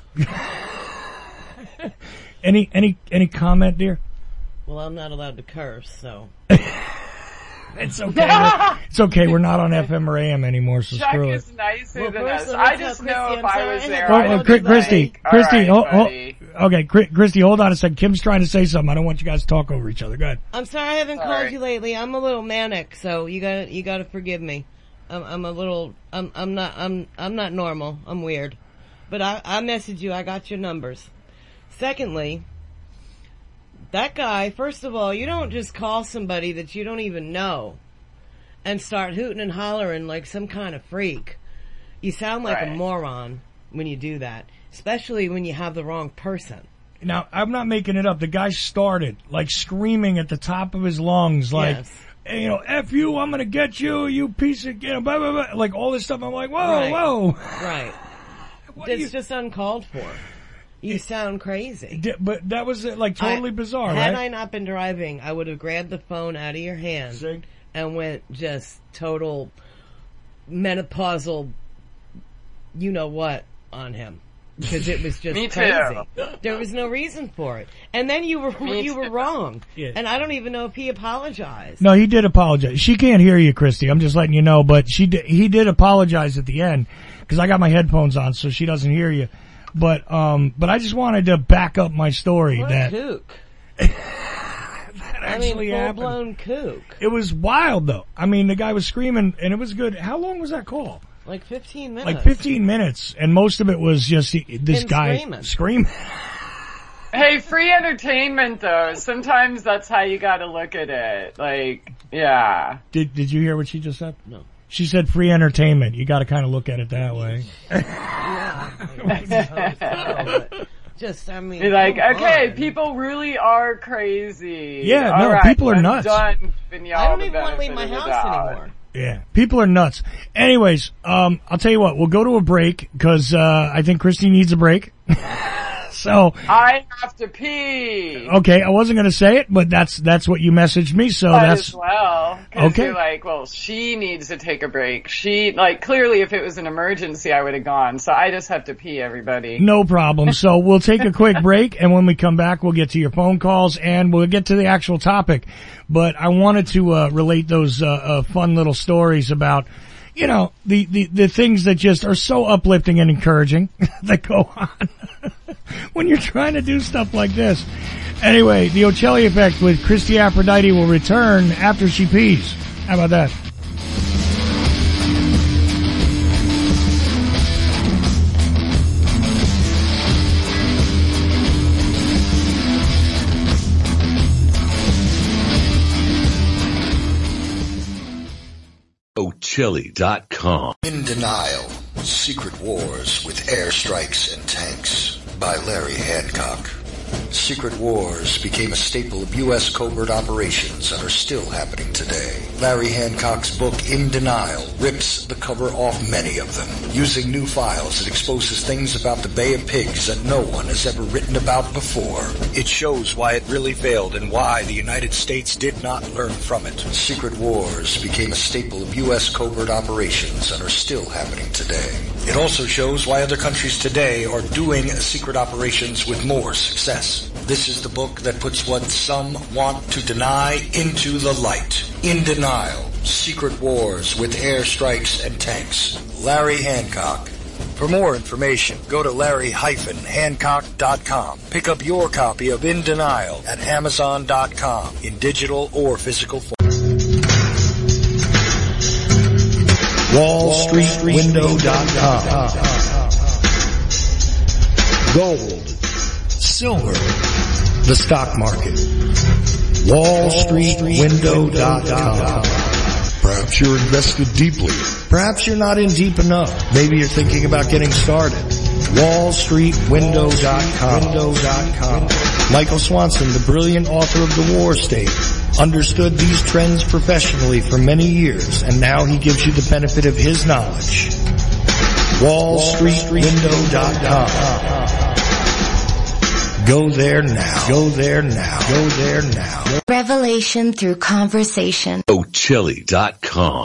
any any any comment, dear? Well, I'm not allowed to curse, so. It's okay. We're, it's okay. We're not on F M or A M anymore, so Chuck screw is it. nicer well, than first, us. I just know if I was there. Oh, uh, Christy, like, Christy, right, oh, oh, Okay, Christy, hold on a second. Kim's trying to say something. I don't want you guys to talk over each other. Go ahead. I'm sorry I haven't Sorry. called you lately. I'm a little manic, so you gotta you gotta forgive me. I'm, I'm a little. I'm I'm not I'm I'm not normal. I'm weird, but I I messaged you. I got your numbers. Secondly, that guy. First of all, you don't just call somebody that you don't even know and start hooting and hollering like some kind of freak. You sound like Right. a moron when you do that, especially when you have the wrong person. Now, I'm not making it up. The guy started, like, screaming at the top of his lungs, like, Yes. hey, you know, F you, I'm gonna get you, you piece of, you know, blah, blah, blah, like, all this stuff. I'm like, whoa, Right. whoa. Right. What do It's you- just uncalled for. You sound crazy. Di- But that was, uh, like, totally I- bizarre, Had right? I not been driving, I would have grabbed the phone out of your hand See? and went just total menopausal, you know what, on him. Because it was just Me too. crazy. There was no reason for it. And then you were Me you were too. wrong. Yeah. And I don't even know if he apologized. No, he did apologize. She can't hear you, Christy. I'm just letting you know, but she did, he did apologize at the end, because I got my headphones on, so she doesn't hear you. But, um, but I just wanted to back up my story What that, a kook. that I mean, actually happened. full-blown kook. It was wild though. I mean, the guy was screaming and it was good. How long was that call? Like fifteen minutes. Like fifteen minutes, and most of it was just he- this Him guy screaming. screaming. Hey, free entertainment though. Sometimes that's how you gotta look at it. Like, yeah. Did Did you hear what she just said? No. She said free entertainment. You got to kind of look at it that way. Just, I mean. Be like, come okay, on. people really are crazy. Yeah, All no, right, people are I'm nuts. Done giving y'all I don't the even want to leave my benefit of house the doubt. anymore. Yeah, people are nuts. Anyways, um, I'll tell you what. We'll go to a break because uh, I think Christy needs a break. So, I have to pee. okay, I wasn't going to say it, but that's that's what you messaged me. So Might that's as well. 'Cause Okay. You're like, well, she needs to take a break. She, like, clearly if it was an emergency, I would have gone. So I just have to pee, everybody. no problem. So we'll take a quick break, and when we come back, we'll get to your phone calls and we'll get to the actual topic. But I wanted to uh, relate those uh, uh, fun little stories about, you know, the, the, the things that just are so uplifting and encouraging that go on when you're trying to do stuff like this. Anyway, the Ocelli Effect with Christy Aphrodite will return after she pees. How about that? Ocelli dot com. In Denial, Secret Wars with Airstrikes and Tanks by Larry Hancock. Secret wars became a staple of U S covert operations and are still happening today. Larry Hancock's book, In Denial, rips the cover off many of them. Using new files, it exposes things about the Bay of Pigs that no one has ever written about before. It shows why it really failed and why the United States did not learn from it. Secret wars became a staple of U S covert operations and are still happening today. It also shows why other countries today are doing secret operations with more success. This is the book that puts what some want to deny into the light. In Denial, Secret Wars with Airstrikes and Tanks. Larry Hancock. For more information, go to larry dash hancock dot com. Pick up your copy of In Denial at amazon dot com in digital or physical form. wall street window dot com. Gold, silver, the stock market. wall street window dot com. Perhaps you're invested deeply. Perhaps you're not in deep enough. Maybe you're thinking about getting started. wall street window dot com. Michael Swanson, the brilliant author of The War State, understood these trends professionally for many years, and now he gives you the benefit of his knowledge. wall street window dot com. Go there now. Go there now. Go there now. Revelation through conversation. Ocelli dot com.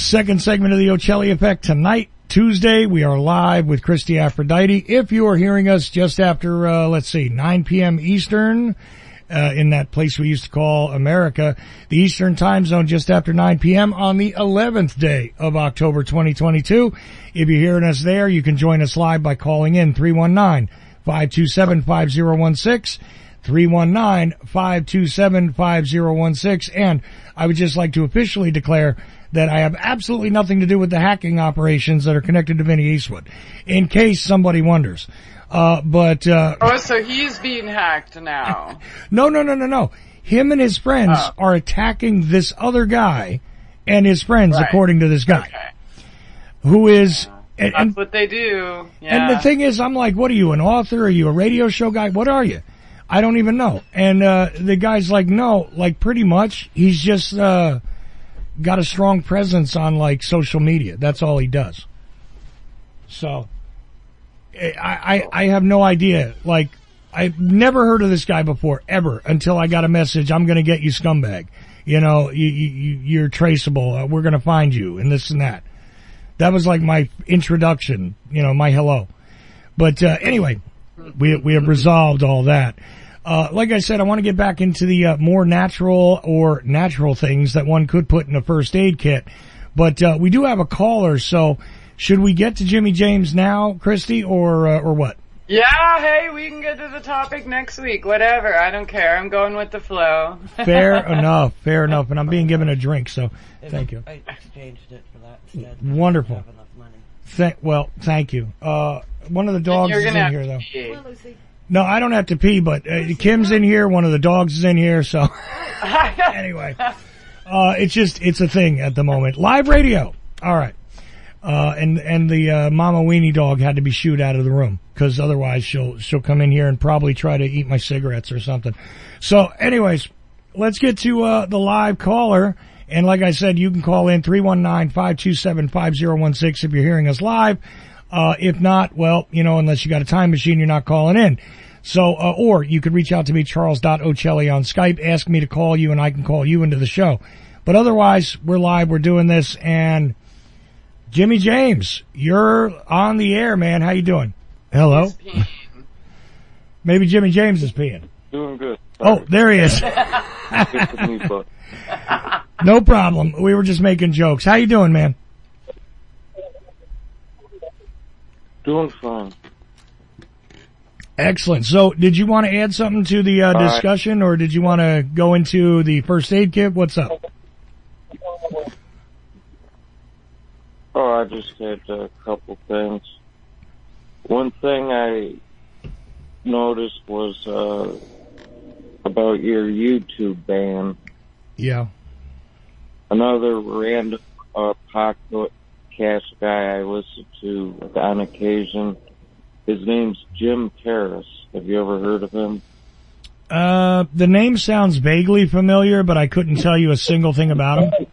Second segment of the Ocelli Effect tonight, Tuesday. We are live with Christy Aphrodite. If you are hearing us just after, uh, let's see, nine p.m. Eastern, uh, in that place we used to call America, the Eastern time zone just after nine p.m. on the eleventh day of October twenty twenty-two. If you're hearing us there, you can join us live by calling in three one nine, five two seven, five zero one six, three one nine, five two seven, five zero one six. And I would just like to officially declare that I have absolutely nothing to do with the hacking operations that are connected to Vinny Eastwood, in case somebody wonders. Uh, but, uh... Oh, so he's being hacked now. no, no, no, no, no. Him and his friends oh. are attacking this other guy and his friends, right. according to this guy. Okay. Who is... And, That's and, what they do. Yeah. And the thing is, I'm like, what are you, an author? Are you a radio show guy? What are you? I don't even know. And, uh, the guy's like, no, like pretty much, he's just, uh, got a strong presence on like social media. That's all he does. So, I, I, I have no idea. Like, I've never heard of this guy before, ever, until I got a message, I'm gonna get you, scumbag. You know, you, you, you're traceable, uh, we're gonna find you, and this and that. That was like my introduction, you know, my hello. But, uh, anyway, we, we have resolved all that. Uh, like I said, I want to get back into the, uh, more natural or natural things that one could put in a first aid kit. But, uh, we do have a caller, so should we get to Jimmy James now, Christy, or, uh, or what? Yeah, hey, we can get to the topic next week, whatever, I don't care, I'm going with the flow. Fair enough, fair enough, and I'm being given a drink, so thank you. I exchanged it for that instead. Wonderful. I don't have enough money. Th- well, thank you. Uh, one of the dogs You're is gonna in have here, to though. pee. Come on, Lucy. No, I don't have to pee, but uh, Kim's in here, one of the dogs is in here, so anyway. Uh, it's just, it's a thing at the moment. Live radio. All right. Uh, and, and the, uh, Mama Weenie dog had to be shooed out of the room, cause otherwise she'll, she'll come in here and probably try to eat my cigarettes or something. So anyways, let's get to, uh, the live caller. And like I said, you can call in three one nine, five two seven, five zero one six if you're hearing us live. Uh, if not, well, you know, unless you got a time machine, you're not calling in. So, uh, or you could reach out to me, charles dot ocelli on Skype, ask me to call you and I can call you into the show. But otherwise, we're live, we're doing this, and Jimmy James, you're on the air, man. How you doing? Hello? Maybe Jimmy James is peeing. Doing good. Sorry. Oh, there he is. No problem. We were just making jokes. How you doing, man? Doing fine. Excellent. So, did you want to add something to the uh, discussion, or did you want to go into the first aid kit? What's up? Oh, I just had a couple things. One thing I noticed was uh, about your YouTube ban. Yeah. Another random uh, podcast guy I listen to on occasion. His name's Jim Paris. Have you ever heard of him? Uh, the name sounds vaguely familiar, but I couldn't tell you a single thing about him.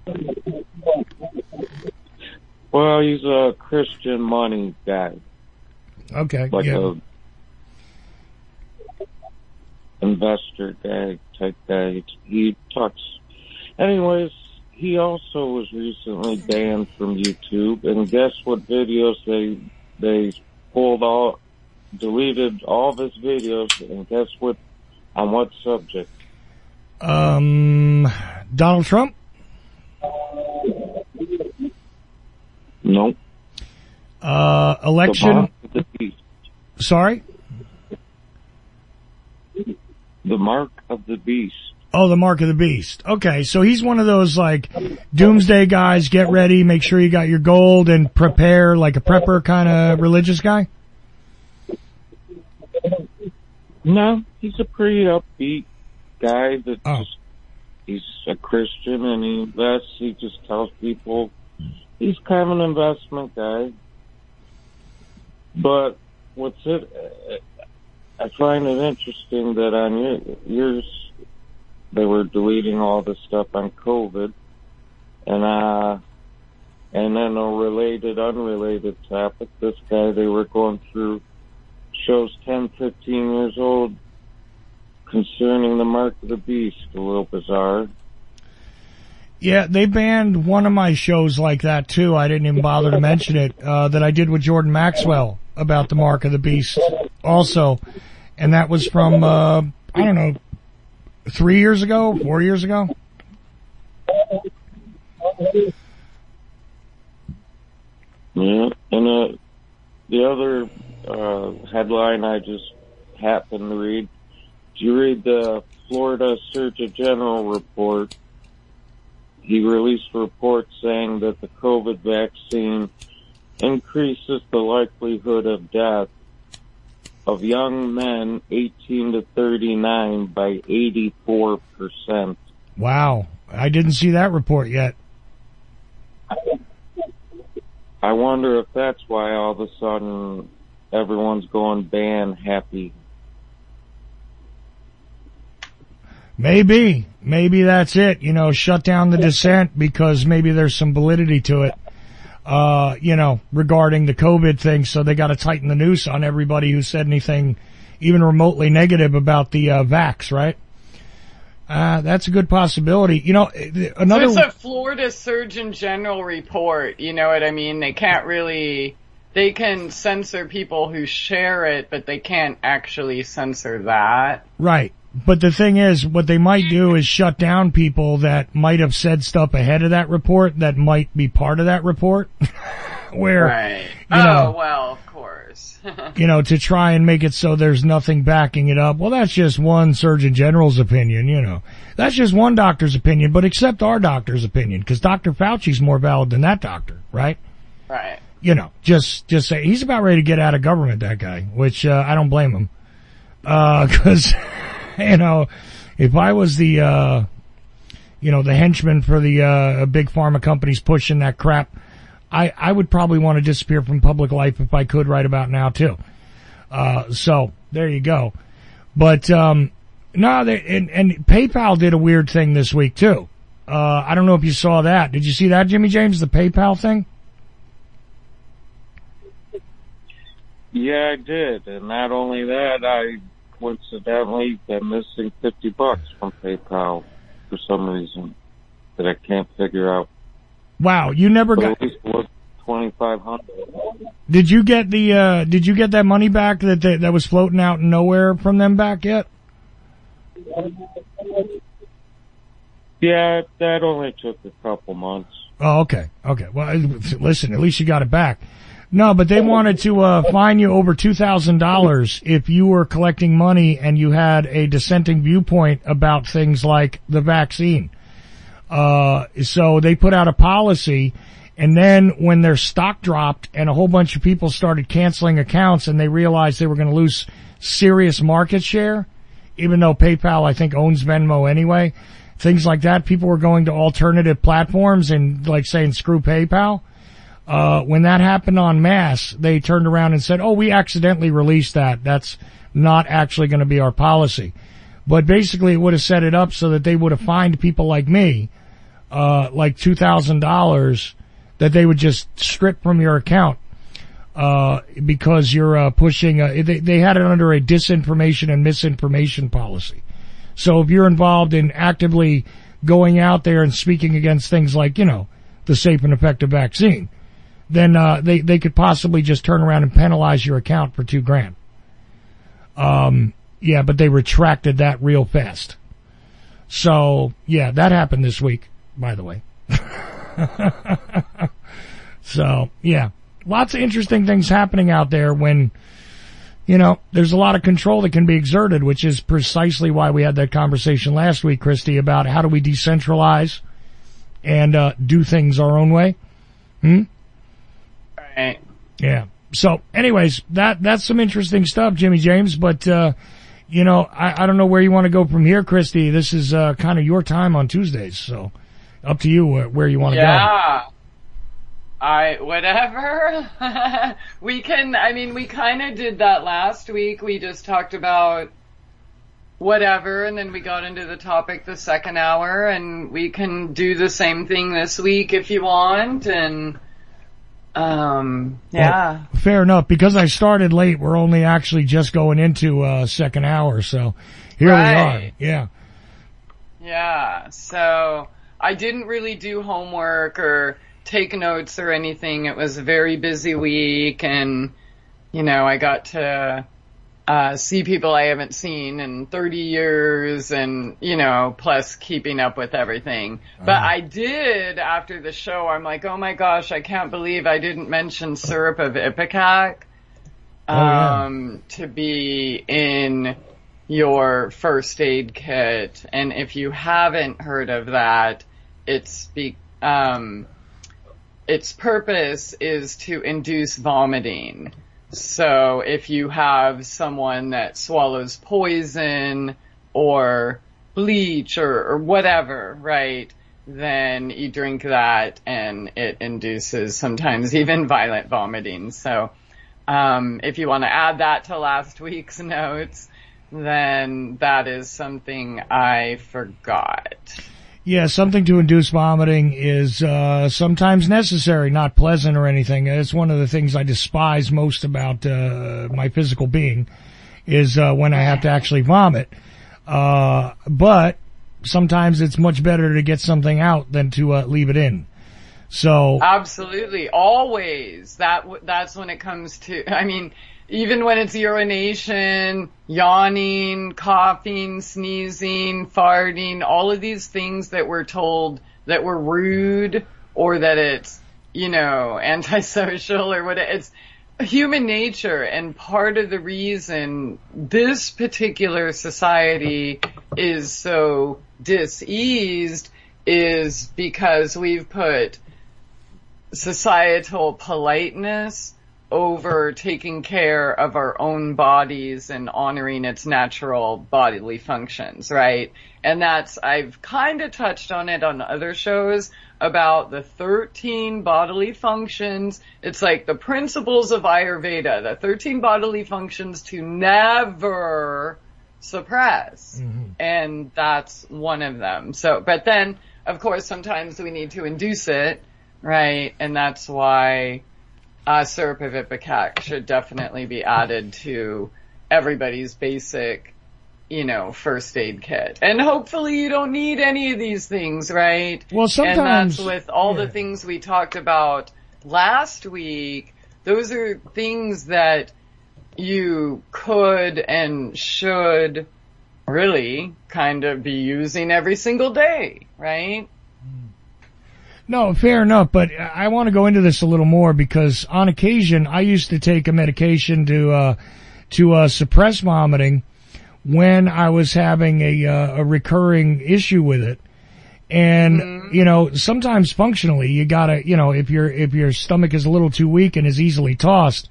Well, he's a Christian money guy. Okay, like yeah. a investor guy type guy. He talks. Anyways, he also was recently banned from YouTube, and guess what videos they they pulled all, deleted all of his videos, and guess what? On what subject? Um, Donald Trump? Nope. Uh, election. The Mark of the Beast. Sorry? The Mark of the Beast. Oh, the Mark of the Beast. Okay, so he's one of those, like, doomsday guys, get ready, make sure you got your gold, and prepare, like a prepper kind of religious guy? No, he's a pretty upbeat guy that oh. just, he's a Christian and he invests, he just tells people he's kind of an investment guy. But what's it, I find it interesting that on your, yours, they were deleting all the stuff on COVID, and uh, and then a related, unrelated topic, this guy, they were going through shows ten, fifteen years old concerning the Mark of the Beast. A little bizarre. Yeah, they banned one of my shows like that too. I didn't even bother to mention it, uh, that I did with Jordan Maxwell about the Mark of the Beast also. And that was from, uh, I don't know, three years ago, four years ago. Yeah, and uh, the other uh, headline I just happened to read, did you read the Florida Surgeon General report? He released a report saying that the COVID vaccine increases the likelihood of death of young men eighteen to thirty-nine by eighty-four percent. Wow. I didn't see that report yet. I wonder if that's why all of a sudden everyone's going ban happy. Maybe. Maybe that's it. You know, shut down the dissent because maybe there's some validity to it, uh, you know, regarding the COVID thing. So they got to tighten the noose on everybody who said anything even remotely negative about the uh, vax, right? Uh, that's a good possibility. You know, another. So it's a Florida Surgeon General report. You know what I mean? They can't really, they can censor people who share it, but they can't actually censor that. Right. But the thing is, what they might do is shut down people that might have said stuff ahead of that report that might be part of that report. Where, right. you oh, know, well, of course. you know, to try and make it so there's nothing backing it up. Well, that's just one Surgeon General's opinion, you know. That's just one doctor's opinion, but accept our doctor's opinion, because Doctor Fauci's more valid than that doctor, right? Right. You know, just, just say, he's about ready to get out of government, that guy, which, uh, I don't blame him. Uh, cause, you know, if I was the, uh, you know, the henchman for the, uh, big pharma companies pushing that crap, I, I would probably want to disappear from public life if I could right about now too. Uh, so there you go. But, um, no, they, and, and PayPal did a weird thing this week too. Uh, I don't know if you saw that. Did you see that, Jimmy James, the PayPal thing? Yeah, I did. And not only that, I coincidentally been missing fifty bucks from PayPal for some reason that I can't figure out. Wow, you never but got. At least it was twenty-five hundred. Did you get the? uh Did you get that money back that that, that was floating out in nowhere from them back yet? Yeah, that only took a couple months. Oh, okay, okay. Well, listen, at least you got it back. No, but they wanted to uh fine you over two thousand dollars if you were collecting money and you had a dissenting viewpoint about things like the vaccine. Uh, so they put out a policy, and then when their stock dropped and a whole bunch of people started canceling accounts and they realized they were going to lose serious market share, even though PayPal, I think, owns Venmo anyway, things like that, people were going to alternative platforms and like saying, screw PayPal. Uh, when that happened en masse, they turned around and said, oh, we accidentally released that. That's not actually going to be our policy. But basically it would have set it up so that they would have fined people like me, uh, like two thousand dollars that they would just strip from your account, uh, because you're, uh, pushing, uh, they, they had it under a disinformation and misinformation policy. So if you're involved in actively going out there and speaking against things like, you know, the safe and effective vaccine, then, uh, they, they could possibly just turn around and penalize your account for two grand. Um, Yeah, but they retracted that real fast. So, yeah, that happened this week, by the way. So, yeah, lots of interesting things happening out there when, you know, there's a lot of control that can be exerted, which is precisely why we had that conversation last week, Christy, about how do we decentralize and uh, do things our own way. Hmm? Right. Yeah. So, anyways, that that's some interesting stuff, Jimmy James, but, uh, you know, I, I don't know where you want to go from here, Christy. This is uh, kind of your time on Tuesdays, so up to you where, where you want to yeah. go. Yeah. I, whatever. we can, I mean, we kind of did that last week. We just talked about whatever, and then we got into the topic the second hour, and we can do the same thing this week if you want, and Um, yeah. Well, fair enough. Because I started late, we're only actually just going into uh second hour, so here right. we are. Yeah. Yeah. So I didn't really do homework or take notes or anything. It was a very busy week, and, you know, I got to uh see people I haven't seen in thirty years, and, you know, plus keeping up with everything. Uh-huh. But I did, after the show, I'm like, oh my gosh, I can't believe I didn't mention syrup of Ipecac um, oh, yeah. to be in your first aid kit. And if you haven't heard of that, it's be, um, its purpose is to induce vomiting. So if you have someone that swallows poison or bleach or, or whatever, right, then you drink that and it induces sometimes even violent vomiting. So um, if you want to add that to last week's notes, then that is something I forgot. Yeah, something to induce vomiting is uh sometimes necessary, not pleasant or anything. It's one of the things I despise most about uh my physical being is uh when I have to actually vomit. Uh but sometimes it's much better to get something out than to uh, leave it in. So absolutely, always. That that's when it comes to, I mean, even when it's urination, yawning, coughing, sneezing, farting, all of these things that we're told that we're rude or that it's, you know, antisocial or what, it's human nature. And part of the reason this particular society is so diseased is because we've put societal politeness over taking care of our own bodies and honoring its natural bodily functions, right? And that's, I've kind of touched on it on other shows about the thirteen bodily functions. It's like the principles of Ayurveda, the thirteen bodily functions to never suppress. Mm-hmm. And that's one of them. So, but then, of course, sometimes we need to induce it, right? And that's why Uh, syrup of Ipecac should definitely be added to everybody's basic, you know, first aid kit. And hopefully you don't need any of these things, right? Well, sometimes. And that's with all yeah. the things we talked about last week. Those are things that you could and should really kind of be using every single day, right? No, fair enough, but I want to go into this a little more because on occasion I used to take a medication to uh to uh suppress vomiting when I was having a uh, a recurring issue with it. And mm-hmm. you know, sometimes functionally you got to, you know, if your if your stomach is a little too weak and is easily tossed,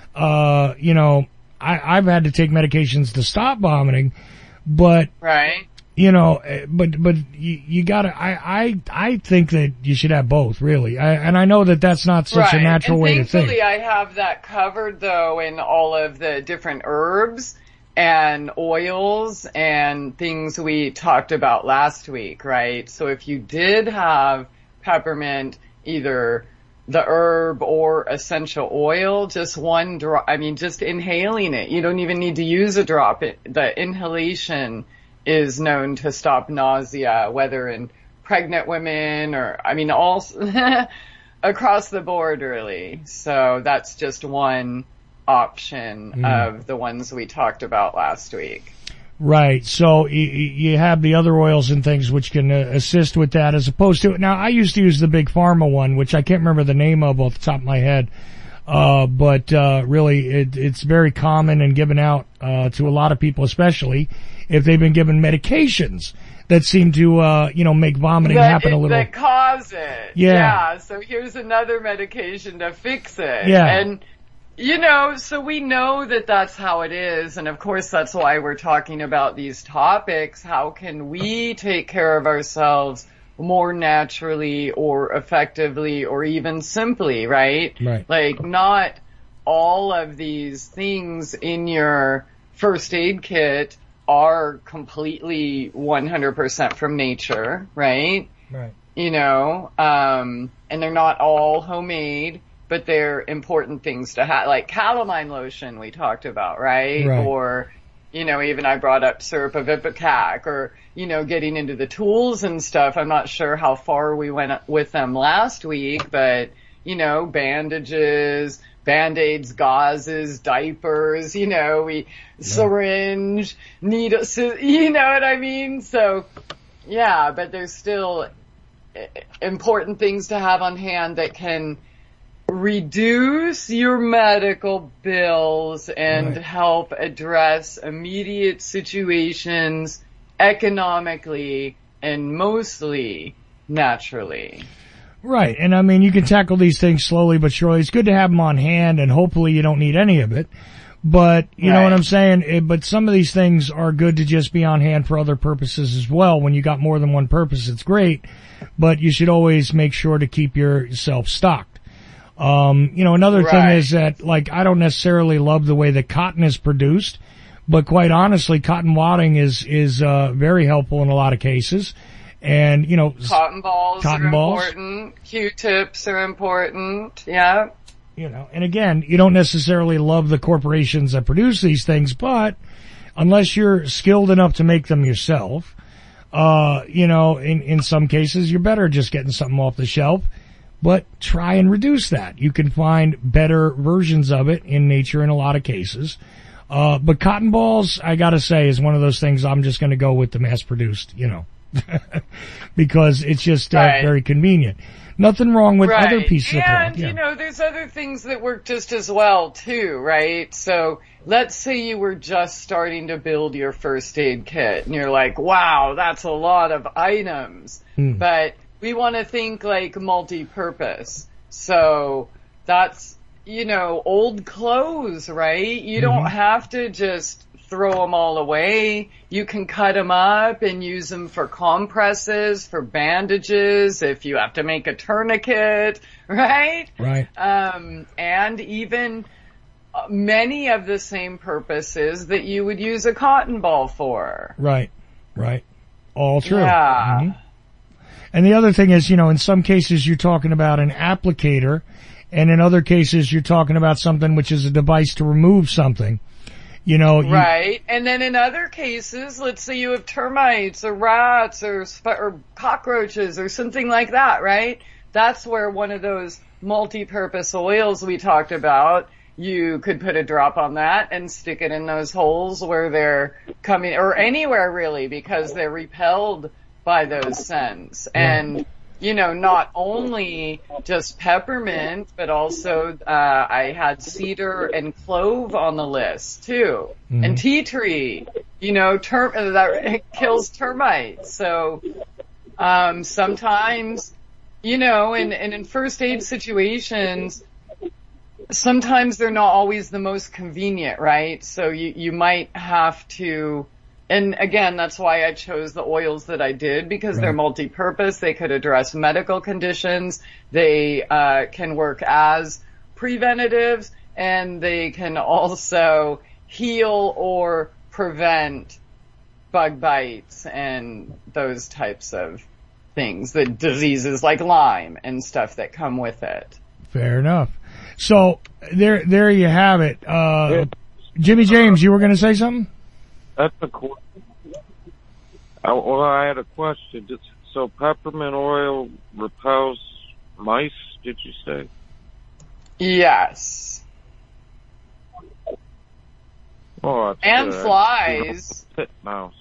uh you know, I I've had to take medications to stop vomiting, but right. You know, but, but you, you gotta, I, I, I think that you should have both, really. I, and I know that that's not such right. a natural and way to think. Thankfully, I have that covered, though, in all of the different herbs and oils and things we talked about last week, right? So if you did have peppermint, either the herb or essential oil, just one drop, I mean, just inhaling it. You don't even need to use a drop. It, the inhalation is known to stop nausea, whether in pregnant women or, I mean, all across the board, really. So that's just one option mm. of the ones we talked about last week. Right. So you, you have the other oils and things which can uh, assist with that as opposed to, now I used to use the Big Pharma one, which I can't remember the name of off the top of my head. Uh, but, uh, really it, it's very common and given out, uh, to a lot of people, especially if they've been given medications that seem to, uh, you know, make vomiting that, happen a little. That cause it. Yeah. Yeah. So here's another medication to fix it. Yeah. And, you know, so we know that that's how it is. And of course, that's why we're talking about these topics. How can we take care of ourselves more naturally or effectively or even simply, right? Right. Like not all of these things in your first aid kit are completely one hundred percent from nature, right? Right. You know, um, and they're not all homemade, but they're important things to have, like calamine lotion we talked about, right? Right. Or you know, even I brought up syrup of ipecac or, you know, getting into the tools and stuff. I'm not sure how far we went with them last week, but, you know, bandages, Band-Aids, gauzes, diapers, you know, we, yeah. syringe, needle, you know what I mean? So, yeah, but there's still important things to have on hand that can reduce your medical bills and right. help address immediate situations economically and mostly naturally. Right. And I mean, you can tackle these things slowly but surely. It's good to have them on hand and hopefully you don't need any of it. But, you right. know what I'm saying? It, but some of these things are good to just be on hand for other purposes as well. When you got more than one purpose, it's great. But you should always make sure to keep yourself stocked. Um, you know, another right. thing is that, like, I don't necessarily love the way that cotton is produced, but quite honestly, cotton wadding is, is, uh, very helpful in a lot of cases. And, you know, cotton balls cotton are balls. important. Q-tips are important. Yeah. You know, and again, you don't necessarily love the corporations that produce these things, but unless you're skilled enough to make them yourself, uh, you know, in, in some cases, you're better just getting something off the shelf. But try and reduce that. You can find better versions of it in nature in a lot of cases. Uh, but cotton balls, I gotta say, is one of those things I'm just gonna go with the mass produced, you know, because it's just uh, right. very convenient. Nothing wrong with right. other pieces and, of cloth. And, yeah. you know, there's other things that work just as well, too, right? So, let's say you were just starting to build your first aid kit, and you're like, wow, that's a lot of items. Mm. But we want to think like multi-purpose. So that's, you know, old clothes, right? You mm-hmm. don't have to just throw them all away. You can cut them up and use them for compresses, for bandages, if you have to make a tourniquet, right? Right. Um, and even many of the same purposes that you would use a cotton ball for. Right. Right. All true. Yeah. Mm-hmm. And the other thing is, you know, in some cases you're talking about an applicator, and in other cases you're talking about something which is a device to remove something. You know, you, right. And then in other cases, let's say you have termites or rats or, or cockroaches or something like that, right? That's where one of those multi-purpose oils we talked about, you could put a drop on that and stick it in those holes where they're coming, or anywhere really, because they're repelled by those scents. And, you know, not only just peppermint, but also, uh, I had cedar and clove on the list too. Mm-hmm. And tea tree, you know, term, that kills termites. So, um, sometimes, you know, in, and in first aid situations, sometimes they're not always the most convenient, right? So you, you might have to, and again, that's why I chose the oils that I did, because right. they're multi-purpose. They could address medical conditions. They uh, can work as preventatives, and they can also heal or prevent bug bites and those types of things, the diseases like Lyme and stuff that come with it. Fair enough. So there, there you have it. Uh, Jimmy James, you were going to say something? That's a question. I, well, I had a question. So peppermint oil repels mice, did you say? Yes. Oh, that's and good. flies. Mouse.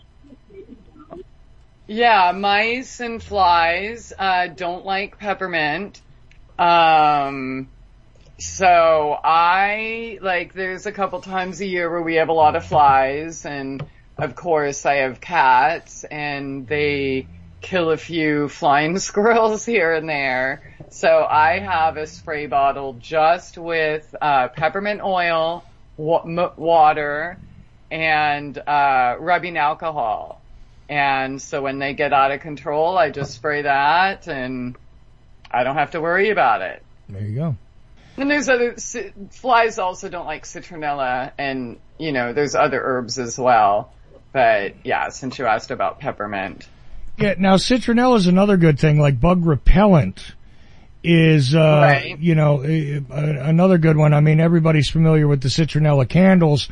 Yeah, mice and flies uh, don't like peppermint. Um, so I, like, there's a couple times a year where we have a lot of flies, and of course I have cats, and they kill a few flying squirrels here and there. So I have a spray bottle just with, uh, peppermint oil, wa- m- water, and, uh, rubbing alcohol. And so when they get out of control, I just spray that, and I don't have to worry about it. There you go. And there's other, flies also don't like citronella, and, you know, there's other herbs as well. But, yeah, since you asked about peppermint. Yeah, now citronella is another good thing, like bug repellent is, uh, right. you know, another good one. I mean, everybody's familiar with the citronella candles,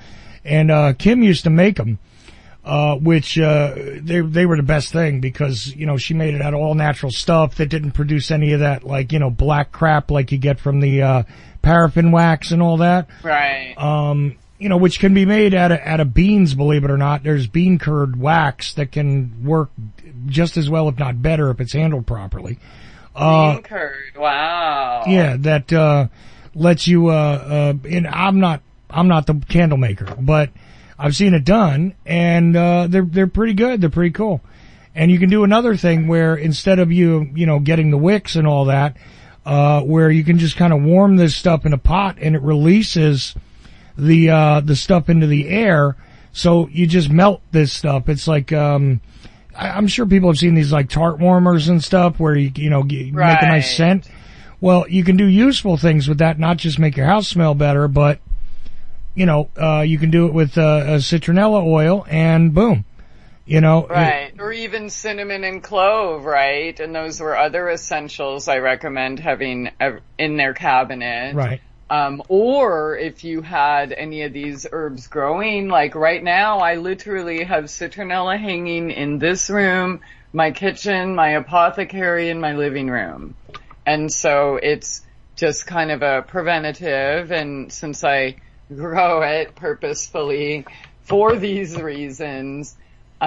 And, uh, Kim used to make them, uh, which, uh, they, they were the best thing because, you know, she made it out of all natural stuff that didn't produce any of that, like, you know, black crap like you get from the, uh, paraffin wax and all that. Right. Um, you know, which can be made out of, out of beans, believe it or not. There's bean curd wax that can work just as well, if not better, if it's handled properly. Uh, bean curd, wow. Yeah, that, uh, lets you, uh, uh, and I'm not, I'm not the candle maker, but I've seen it done and, uh, they're, they're pretty good. They're pretty cool. And you can do another thing where instead of you, you know, getting the wicks and all that, uh, where you can just kind of warm this stuff in a pot and it releases the, uh, the stuff into the air. So you just melt this stuff. It's like, um, I, I'm sure people have seen these like tart warmers and stuff where you, you know, you right. make a nice scent. Well, you can do useful things with that, not just make your house smell better, but, you know, uh, you can do it with, uh, a citronella oil and boom. You know, right. It, or even cinnamon and clove, right? And those were other essentials I recommend having in their cabinet. Right. Um, or if you had any of these herbs growing, like right now, I literally have citronella hanging in this room, my kitchen, my apothecary, and my living room. And so it's just kind of a preventative. And since I grow it purposefully for these reasons,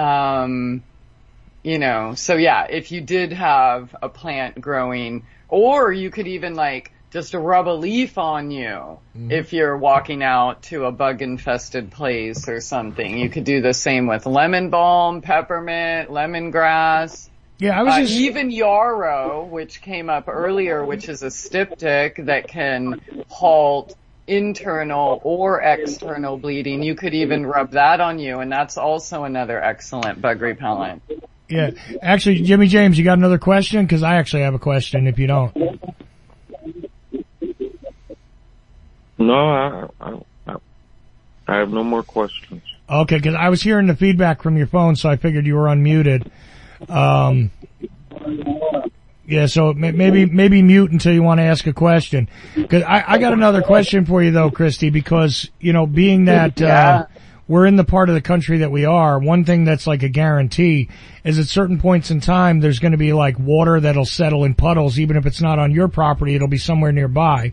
um, you know, so yeah, if you did have a plant growing, or you could even like, just rub a leaf on you mm-hmm. if you're walking out to a bug-infested place or something. You could do the same with lemon balm, peppermint, lemongrass. Yeah, I was uh, just... even yarrow, which came up earlier, which is a styptic that can halt internal or external bleeding. You could even rub that on you, and that's also another excellent bug repellent. Yeah. Actually, Jimmy James, you got another question? Because I actually have a question if you don't. No, I, I, I have no more questions. Okay, because I was hearing the feedback from your phone, so I figured you were unmuted. Um, yeah, so maybe maybe mute until you want to ask a question. Because I, I got another question for you, though, Christy, because, you know, being that uh, yeah. we're in the part of the country that we are, one thing that's like a guarantee is at certain points in time there's going to be like water that'll settle in puddles. Even if it's not on your property, it'll be somewhere nearby.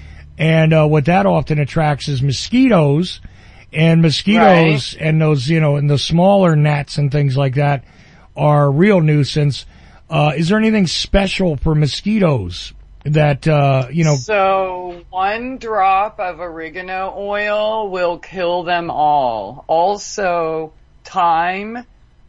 And, uh, what that often attracts is mosquitoes, and mosquitoes right. and those, you know, and the smaller gnats and things like that are a real nuisance. Uh, is there anything special for mosquitoes that, uh, you know? So one drop of oregano oil will kill them all. Also, thyme.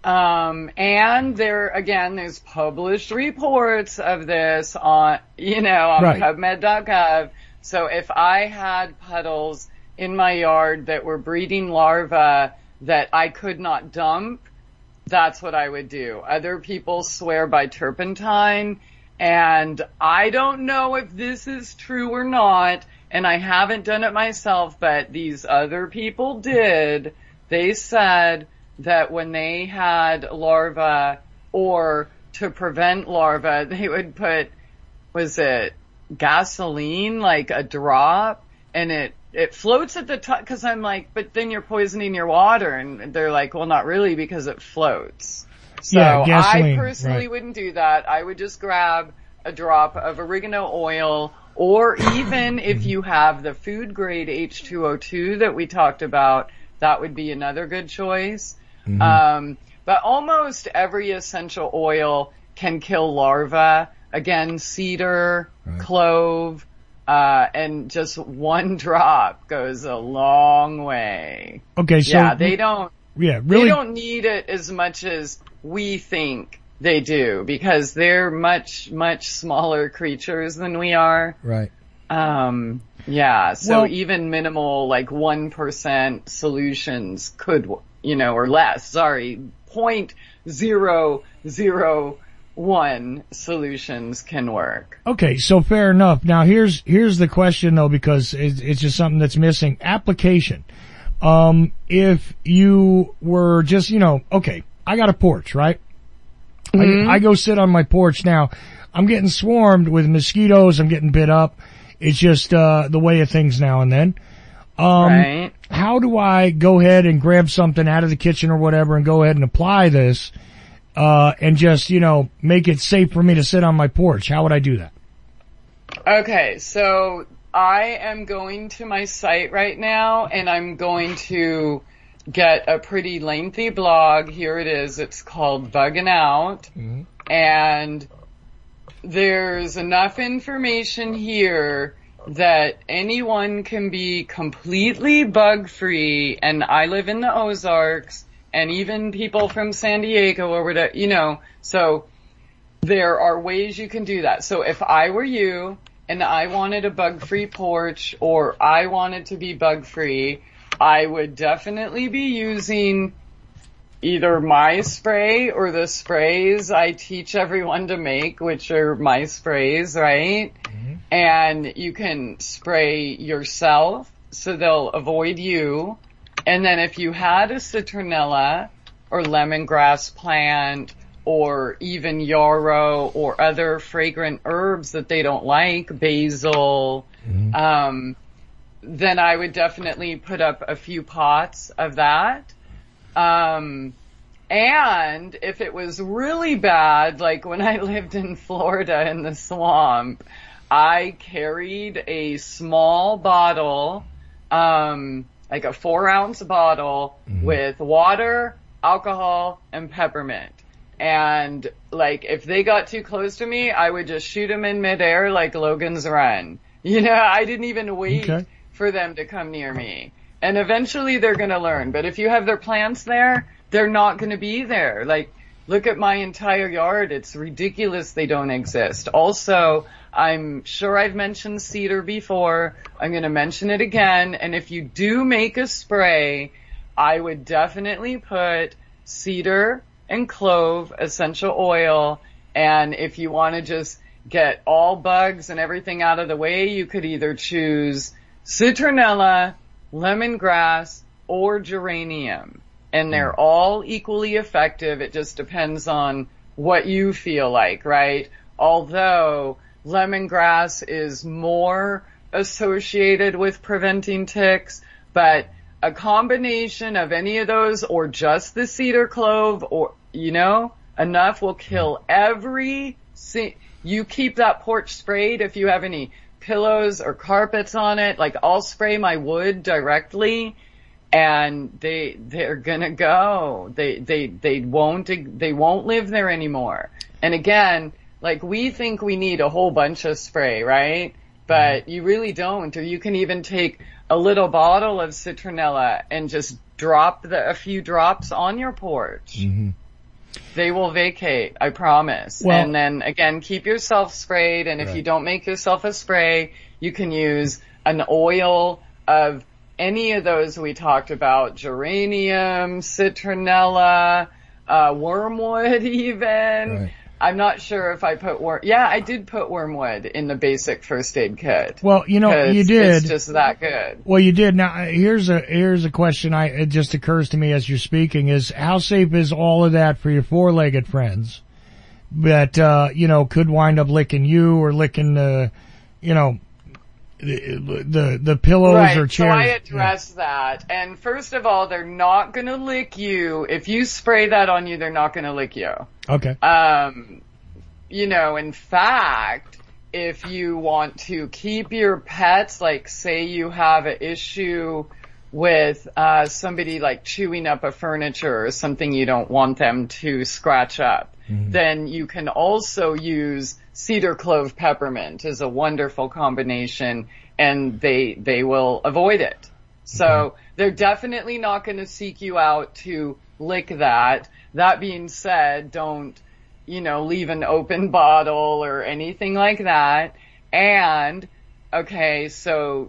Um, and there, again, there's published reports of this on, you know, on right. PubMed dot gov. So if I had puddles in my yard that were breeding larvae that I could not dump, that's what I would do. Other people swear by turpentine, and I don't know if this is true or not, and I haven't done it myself, but these other people did. They said that when they had larvae, or to prevent larvae, they would put, was it gasoline, like a drop, and it it floats at the top, because I'm like, but then you're poisoning your water, and they're like, well, not really, because it floats. So yeah, gasoline, I personally right. wouldn't do that. I would just grab a drop of oregano oil, or even if you have the food grade H two O two that we talked about, that would be another good choice. Mm-hmm. Um, but almost every essential oil can kill larvae. Again, cedar, right. clove, uh, and just one drop goes a long way. Okay, so yeah, they don't. Yeah, really. They don't need it as much as we think they do, because they're much, much smaller creatures than we are. Right. Um. Yeah. So well, even minimal, like one percent solutions could, you know, or less. Sorry, point zero zero. one solutions can work. Okay, so fair enough. Now here's here's the question though, because it's, it's just something that's missing. Application. Um, if you were just, you know, okay, I got a porch, right? Mm-hmm. I, I go sit on my porch now. I'm getting swarmed with mosquitoes. I'm getting bit up. It's just uh the way of things now and then. Um, right. how do I go ahead and grab something out of the kitchen or whatever and go ahead and apply this, uh, and just, you know, make it safe for me to sit on my porch? How would I do that? Okay, so I am going to my site right now, and I'm going to get a pretty lengthy blog. Here it is. It's called Bugging Out. Mm-hmm. And there's enough information here that anyone can be completely bug-free, and I live in the Ozarks, and even people from San Diego or whatever, you know, so there are ways you can do that. So if I were you, and I wanted a bug-free porch, or I wanted to be bug-free, I would definitely be using either my spray or the sprays I teach everyone to make, which are my sprays, right? Mm-hmm. And you can spray yourself, so they'll avoid you. And then if you had a citronella or lemongrass plant or even yarrow or other fragrant herbs that they don't like, basil, mm-hmm. um, then I would definitely put up a few pots of that. Um, and if it was really bad, like when I lived in Florida in the swamp, I carried a small bottle, um, like a four ounce bottle mm-hmm. with water, alcohol, and peppermint. And like if they got too close to me, I would just shoot them in midair like Logan's Run. You know, I didn't even wait okay. for them to come near me. And eventually they're going to learn. But if you have their plants there, they're not going to be there. Like, look at my entire yard. It's ridiculous they don't exist. Also, I'm sure I've mentioned cedar before. I'm going to mention it again. And if you do make a spray, I would definitely put cedar and clove essential oil. And if you want to just get all bugs and everything out of the way, you could either choose citronella, lemongrass, or geranium. And they're all equally effective. It just depends on what you feel like, right? Although lemongrass is more associated with preventing ticks, but a combination of any of those or just the cedar clove or, you know, enough will kill every, you keep that porch sprayed if you have any pillows or carpets on it. Like I'll spray my wood directly and they, they're gonna go. They, they, they won't, they won't live there anymore. And again, like we think we need a whole bunch of spray, right? But you really don't. Or you can even take a little bottle of citronella and just drop the, a few drops on your porch. Mm-hmm. They will vacate, I promise. Well, and then again, keep yourself sprayed. And if right. you don't make yourself a spray, you can use an oil of any of those we talked about: geranium, citronella, uh, wormwood even. Right. I'm not sure if I put worm. Yeah, I did put wormwood in the basic first aid kit. Well, you know, you did. It's just that good. Well, you did. Now, here's a here's a question. I it just occurs to me as you're speaking: is how safe is all of that for your four-legged friends that uh, you know could wind up licking you or licking the, you know, the the, the pillows right. or chairs? So I address yeah. that. And first of all, they're not going to lick you. If you spray that on you, they're not going to lick you. Okay. Um, you know, in fact, if you want to keep your pets, like say you have an issue with, uh, somebody like chewing up a furniture or something you don't want them to scratch up, mm-hmm. then you can also use cedar clove peppermint is a wonderful combination and they, they will avoid it. So okay. they're definitely not going to seek you out to lick that. That being said, don't, you know, leave an open bottle or anything like that. And, okay, so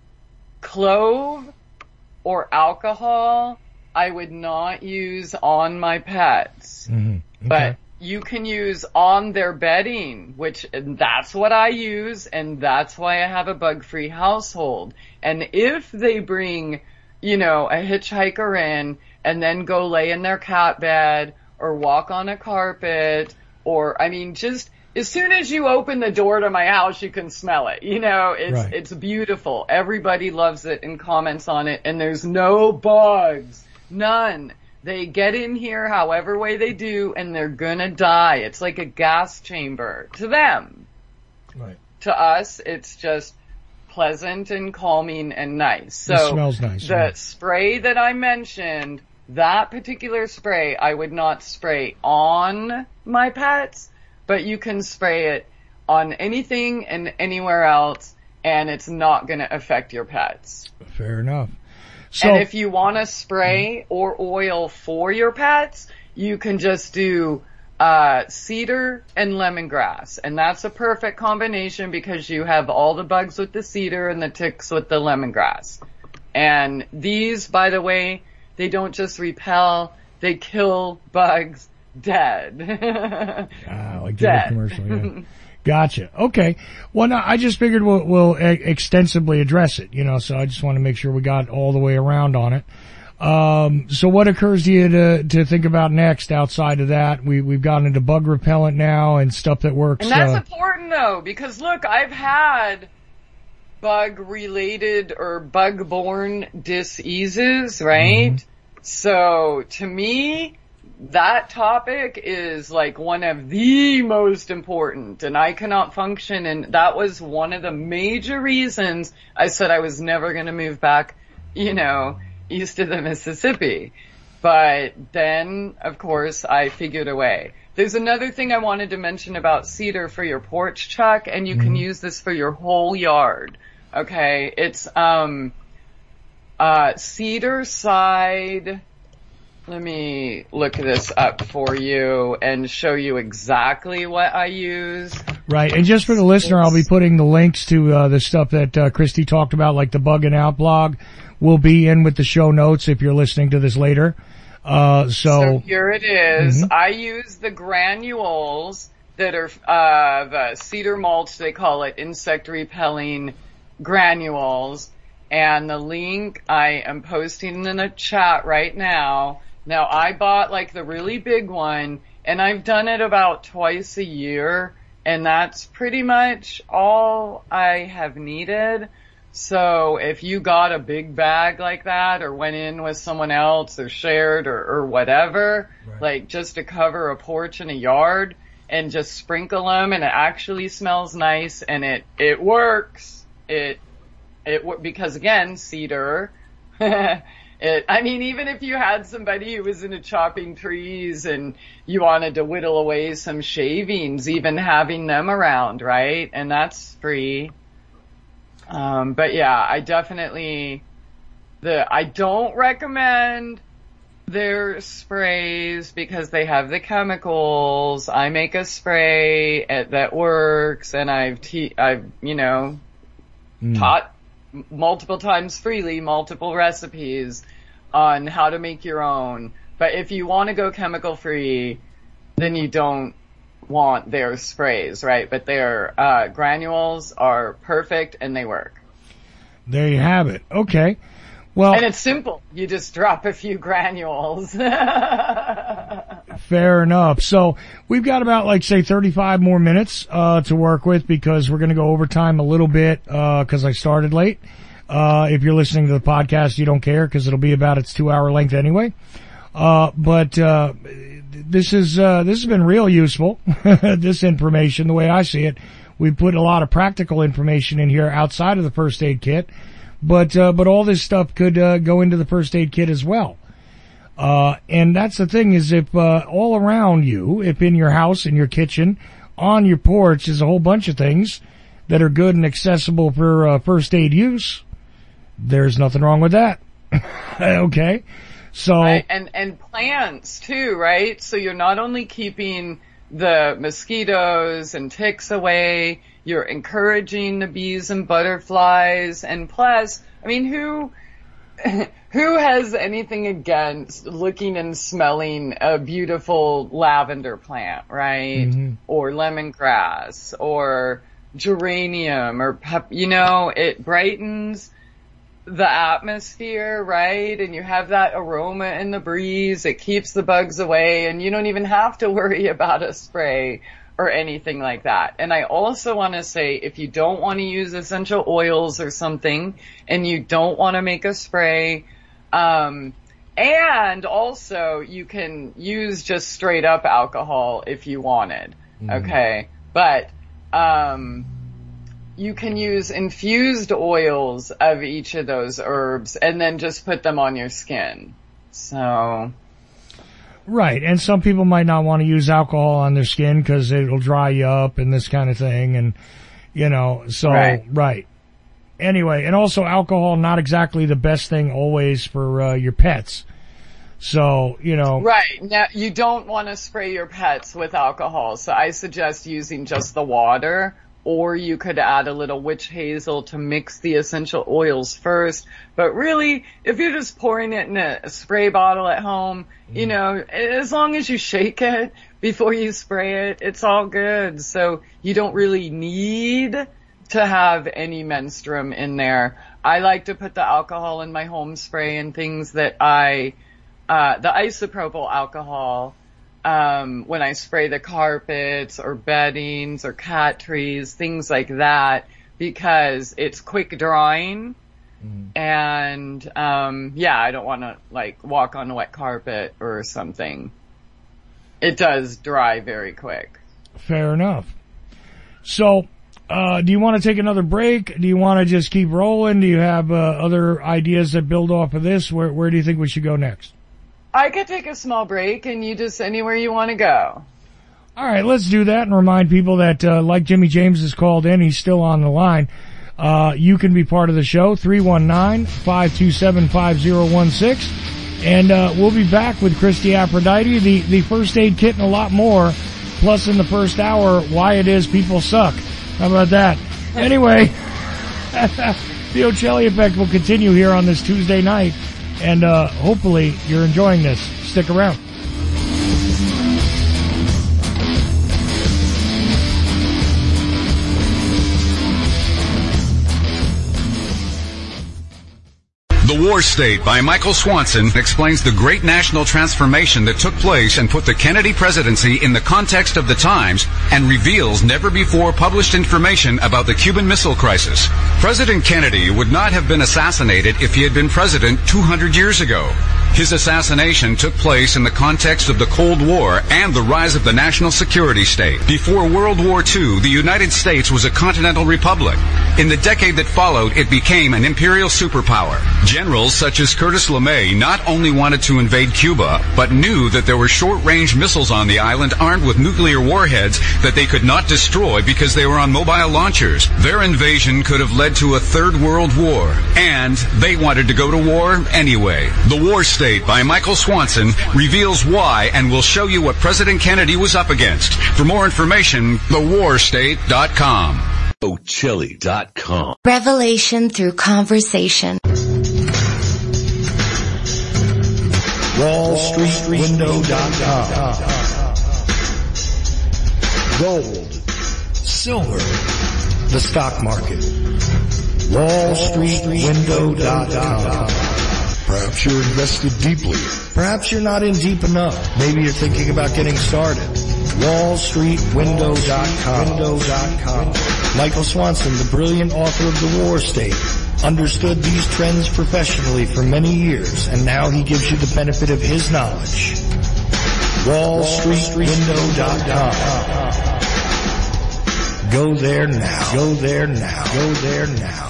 clove or alcohol, I would not use on my pets. Mm-hmm. Okay. But you can use on their bedding, which that's what I use, and that's why I have a bug-free household. And if they bring, you know, a hitchhiker in and then go lay in their cat bed or walk on a carpet or, I mean, just as soon as you open the door to my house, you can smell it. You know, it's, Right. it's beautiful. Everybody loves it and comments on it, and there's no bugs. None. They get in here however way they do, and they're gonna die. It's like a gas chamber to them. Right. To us, it's just pleasant and calming and nice. So It smells nice. the yeah. spray that I mentioned, that particular spray, I would not spray on my pets, but you can spray it on anything and anywhere else, and it's not going to affect your pets. Fair enough. So, And if you want to spray or oil for your pets, you can just do uh cedar and lemongrass, and that's a perfect combination because you have all the bugs with the cedar and the ticks with the lemongrass. And these, by the way, they don't just repel, they kill bugs dead. ah, like the Dead. old commercial, yeah. Gotcha. Okay. Well, no, I just figured we'll, we'll e- extensively address it, you know, so I just want to make sure we got all the way around on it. Um, so what occurs to you to, to think about next outside of that? We, we've gotten into bug repellent now and stuff that works. And that's uh, important though, because look, I've had bug related or bug borne diseases, right? Mm-hmm. So to me, that topic is like one of the most important, and I cannot function, and that was one of the major reasons I said I was never going to move back, you know, east of the Mississippi. But then, of course, I figured a way. There's another thing I wanted to mention about cedar for your porch, Chuck, and you mm-hmm. can use this for your whole yard. Okay, it's um uh cedar side. Let me look this up for you and show you exactly what I use. Right, and just for the listener, I'll be putting the links to uh, the stuff that uh, Christy talked about, like the Bugging Out blog, will be in with the show notes if you're listening to this later. Uh, so, so here it is. Mm-hmm. I use the granules that are uh, the cedar mulch, they call it, insect repelling granules. And the link I am posting in the chat right now. Now, I bought like the really big one, and I've done it about twice a year, and that's pretty much all I have needed. So if you got a big bag like that, or went in with someone else, or shared, or, or whatever, right. like just to cover a porch and a yard, and just sprinkle them, and it actually smells nice, and it, it works. It, it, because again, cedar, It, I mean, even if you had somebody who was into chopping trees and you wanted to whittle away some shavings, even having them around, right? And that's free. Um, but yeah, I definitely, the, I don't recommend their sprays because they have the chemicals. I make a spray at, that works, and I've, te- I've, you know, mm. taught multiple times freely, multiple recipes on how to make your own. But if you want to go chemical free, then you don't want their sprays, right? But their uh, granules are perfect and they work. There you have it. Okay. Well, and it's simple. You just drop a few granules. Fair enough. So we've got about, like, say, thirty-five more minutes uh to work with because we're going to go overtime a little bit uh because I started late. Uh If you're listening to the podcast, you don't care because it'll be about its two-hour length anyway. Uh But uh this is uh this has been real useful, this information, the way I see it. We put a lot of practical information in here outside of the first aid kit. But, uh, but all this stuff could, uh, go into the first aid kit as well. Uh, and that's the thing is if, uh, all around you, if in your house, in your kitchen, on your porch is a whole bunch of things that are good and accessible for, uh, first aid use, there's nothing wrong with that. Okay. So. Right. And, and plants too, right? So you're not only keeping the mosquitoes and ticks away, you're encouraging the bees and butterflies, and plus, I mean, who, who has anything against looking and smelling a beautiful lavender plant, right? Mm-hmm. Or lemongrass, or geranium, or pep, you know, it brightens the atmosphere, right? And you have that aroma in the breeze, it keeps the bugs away, and you don't even have to worry about a spray or anything like that. And I also want to say, if you don't want to use essential oils or something, and you don't want to make a spray, um, and also you can use just straight up alcohol if you wanted, mm. okay? But, um, you can use infused oils of each of those herbs and then just put them on your skin. So. Right. And some people might not want to use alcohol on their skin because it'll dry you up and this kind of thing. And, you know, so, right. right. Anyway, and also alcohol, not exactly the best thing always for uh, your pets. So, you know. Right. Now, you don't want to spray your pets with alcohol. So I suggest using just the water. Or you could add a little witch hazel to mix the essential oils first. But really, if you're just pouring it in a spray bottle at home, mm. you know, as long as you shake it before you spray it, it's all good. So you don't really need to have any menstruum in there. I like to put the alcohol in my home spray and things that I, uh, the isopropyl alcohol, Um, when I spray the carpets or beddings or cat trees, things like that, because it's quick drying. Mm. And, um, yeah, I don't want to like walk on a wet carpet or something. It does dry very quick. Fair enough. So, uh, do you want to take another break? Do you want to just keep rolling? Do you have, uh, other ideas that build off of this? Where, where do you think we should go next? I could take a small break and you just anywhere you want to go. All right, let's do that and remind people that, uh, like Jimmy James has called in, he's still on the line. Uh, you can be part of the show, three one nine, five two seven, five zero one six. And, uh, we'll be back with Christy Aphrodite, the, the first aid kit and a lot more. Plus in the first hour, why it is people suck. How about that? Anyway, the Ocelli Effect will continue here on this Tuesday night. And, uh, hopefully you're enjoying this. Stick around. The War State by Michael Swanson explains the great national transformation that took place and put the Kennedy presidency in the context of the times and reveals never-before published information about the Cuban Missile Crisis. President Kennedy would not have been assassinated if he had been president two hundred years ago. His assassination took place in the context of the Cold War and the rise of the national security state. Before World War Two, the United States was a continental republic. In the decade that followed, it became an imperial superpower. Generals such as Curtis LeMay not only wanted to invade Cuba, but knew that there were short-range missiles on the island armed with nuclear warheads that they could not destroy because they were on mobile launchers. Their invasion could have led to a third world war, and they wanted to go to war anyway. The War State by Michael Swanson reveals why and will show you what President Kennedy was up against. For more information, the war state dot com. Ocelli dot com. Revelation through conversation. Wall Street Window dot com. Gold, silver, the stock market. Wall Street Window dot com. Perhaps you're invested deeply. Perhaps you're not in deep enough. Maybe you're thinking about getting started. Wall Street Window dot com. Michael Swanson, the brilliant author of The War State, understood these trends professionally for many years, and now he gives you the benefit of his knowledge. Wall Street Window dot com. Go there now. Go there now. Go there now.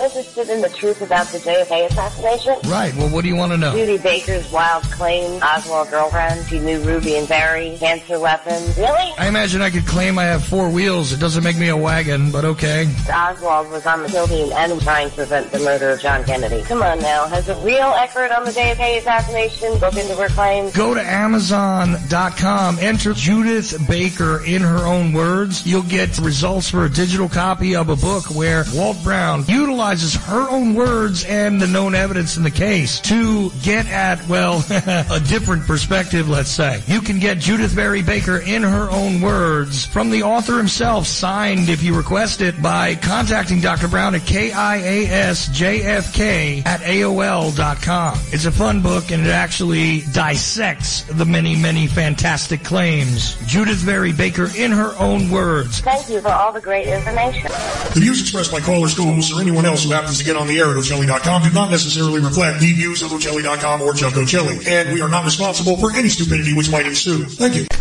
interested in the truth about the J F K assassination. Right. Well, what do you want to know? Judy Baker's wild claim, Oswald girlfriend, she knew Ruby and Barry, cancer weapon. Really? I imagine I could claim I have four wheels. It doesn't make me a wagon, but okay. Oswald was on the kill team and trying to prevent the murder of John Kennedy. Come on now, has a real expert on the J F K assassination spoken to her claims? Go to Amazon dot com, enter Judith Baker in her own words. You'll get results for a digital copy of a book where Walt Brown utilizes her own words and the known evidence in the case to get at, well, a different perspective, let's say. You can get Judith Barry Baker in her own words from the author himself, signed if you request it by contacting Doctor Brown at K I A S J F K at A O L dot com. It's a fun book and it actually dissects the many, many fantastic claims. Judith Barry Baker in her own words. Thank you for all the great information. The views expressed by callers, co-hosts, or anyone else who happens to get on the air at Ocelli dot com do not necessarily reflect the views of Ocelli dot com or Chuck Ocelli, and we are not responsible for any stupidity which might ensue. Thank you.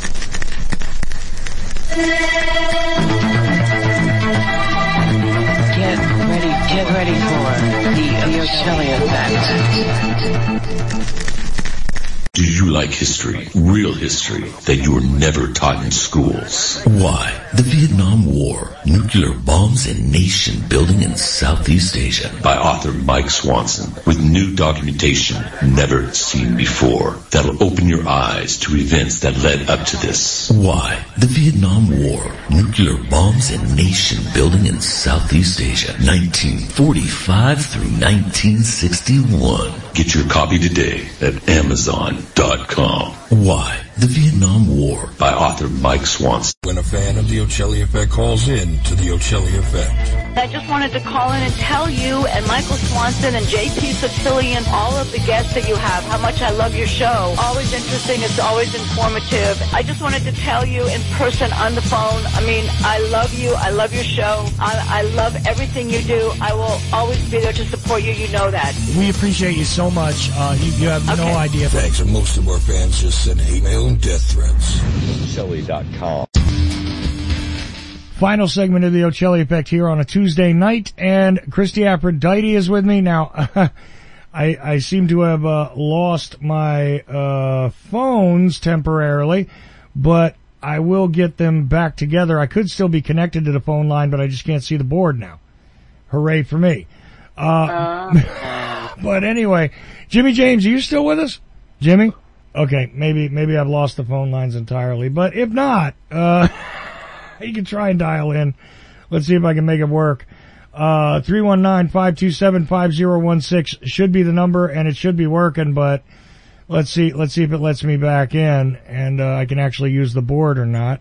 Get ready, get ready for the Ocelli effect. Do you like history, real history, that you were never taught in schools? Why? The Vietnam War, Nuclear Bombs and Nation Building in Southeast Asia by author Mike Swanson with new documentation never seen before that'll open your eyes to events that led up to this. Why? The Vietnam War, Nuclear Bombs and Nation Building in Southeast Asia, nineteen forty-five through nineteen sixty-one. Get your copy today at Amazon dot com. Why? The Vietnam War by author Mike Swanson. When a fan of the Ocelli Effect calls in to the Ocelli Effect. I just wanted to call in and tell you and Michael Swanson and J P Sicilian, all of the guests that you have, how much I love your show. Always interesting. It's always informative. I just wanted to tell you in person on the phone. I mean, I love you. I love your show. I, I love everything you do. I will always be there to support you. You know that. We appreciate you so much. Uh, you, you have okay. no idea. Thanks. And most of our fans just send hate mail and death threats. Ocelli dot com. Final segment of the Ocelli Effect here on a Tuesday night, and Christy Aphrodite is with me. Now, I, I seem to have uh, lost my uh, phones temporarily, but I will get them back together. I could still be connected to the phone line, but I just can't see the board now. Hooray for me. Uh, uh. But anyway, Jimmy James, are you still with us? Jimmy? Okay, maybe maybe I've lost the phone lines entirely, but if not, uh... you can try and dial in. Let's see if I can make it work. Uh, three one nine, five two seven, five zero one six should be the number, and it should be working, but let's see, let's see if it lets me back in, and, uh, I can actually use the board or not.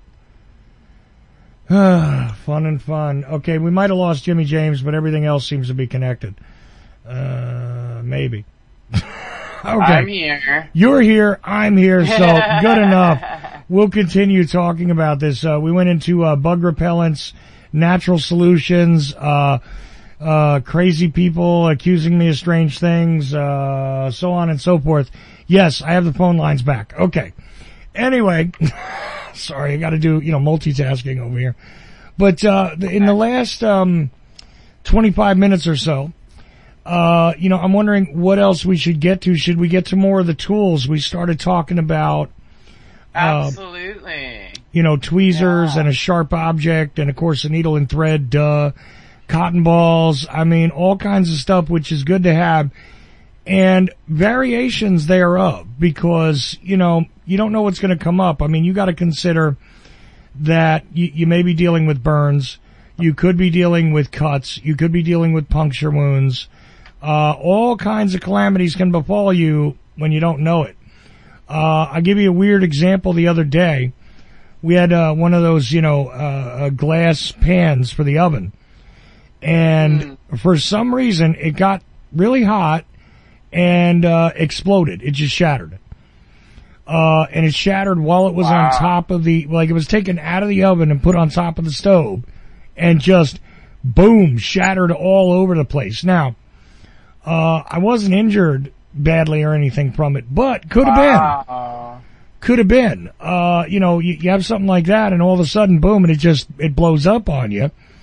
Fun and fun. Okay, we might have lost Jimmy James, but everything else seems to be connected. Uh, maybe. Okay. I'm here. You're here. I'm here. So good enough. We'll continue talking about this. Uh, we went into uh, bug repellents, natural solutions, uh, uh, crazy people accusing me of strange things, uh, so on and so forth. Yes, I have the phone lines back. Okay. Anyway, sorry, I got to do you know multitasking over here. But uh, in the last um, twenty-five minutes or so. Uh, you know, I'm wondering what else we should get to. Should we get to more of the tools? We started talking about, uh, absolutely, you know, tweezers yeah. and a sharp object and of course a needle and thread, duh, cotton balls. I mean, all kinds of stuff, which is good to have, and variations thereof, because, you know, you don't know what's going to come up. I mean, you got to consider that you, you may be dealing with burns. You could be dealing with cuts. You could be dealing with puncture wounds. Uh, all kinds of calamities can befall you when you don't know it. Uh, I'll give you a weird example the other day. We had, uh, one of those, you know, uh, glass pans for the oven. And mm. for some reason, it got really hot and, uh, exploded. It just shattered. Uh, and it shattered while it was wow. on top of the, like it was taken out of the oven and put on top of the stove and just, boom, shattered all over the place. Now, Uh, I wasn't injured badly or anything from it, but could have been. Uh, could have been. Uh, you know, you, you have something like that and all of a sudden, boom, and it just, it blows up on you.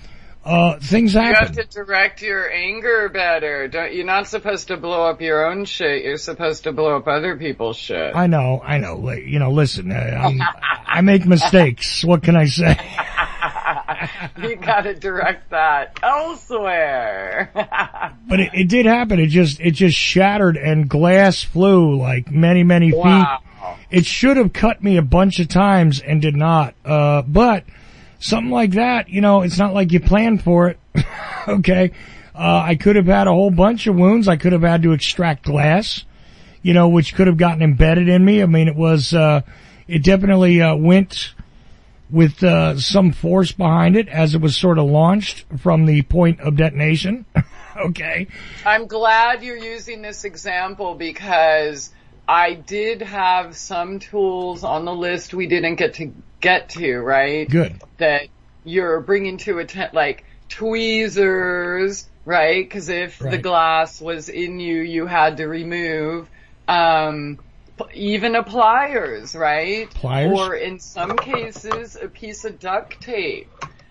uh, things You happen. have to direct your anger better. Don't, you're not supposed to blow up your own shit. You're supposed to blow up other people's shit. I know, I know. Like, you know, listen, uh, I'm, I make mistakes. What can I say? You gotta direct that elsewhere. But it, it did happen. It just, it just shattered and glass flew like many, many feet. Wow. It should have cut me a bunch of times and did not. Uh, but something like that, you know, it's not like you planned for it. Okay. Uh, I could have had a whole bunch of wounds. I could have had to extract glass, you know, which could have gotten embedded in me. I mean, it was, uh, it definitely, uh, went with, uh, some force behind it as it was sort of launched from the point of detonation. Okay. I'm glad you're using this example because I did have some tools on the list we didn't get to get to, right? Good. That you're bringing to attention, like tweezers, right? Because if Right. the glass was in you, you had to remove, um, p- even a pliers, right? Pliers? Or in some cases, a piece of duct tape.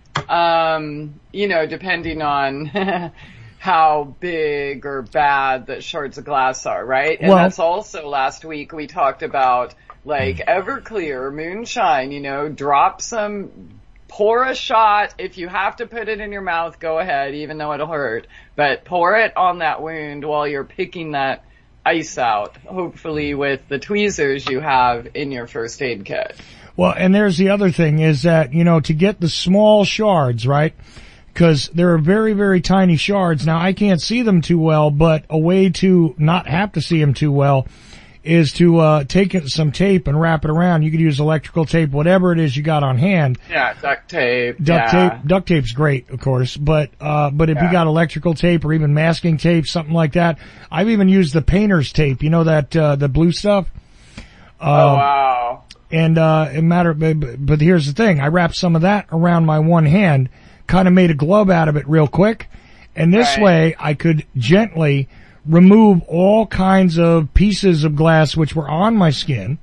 Um, you know, depending on how big or bad that shards of glass are, right? And Well- that's also last week we talked about like Everclear, moonshine, you know, drop some, pour a shot. If you have to put it in your mouth, go ahead, even though it'll hurt. But pour it on that wound while you're picking that ice out, hopefully with the tweezers you have in your first aid kit. Well, and there's the other thing is that, you know, to get the small shards, right? Because there are very, very tiny shards. Now, I can't see them too well, but a way to not have to see them too well is to uh take it, some tape and wrap it around. You could use electrical tape, whatever it is you got on hand. Yeah, duct tape. Duct yeah. tape, duct tape's great, of course, but, uh, but if Yeah. you got electrical tape or even masking tape, something like that, I've even used the painter's tape, you know that, uh, the blue stuff? Oh, Uh, wow. And, uh, it matter, but, but here's the thing, I wrapped some of that around my one hand, kind of made a glove out of it real quick, and this Right. way I could gently remove all kinds of pieces of glass which were on my skin.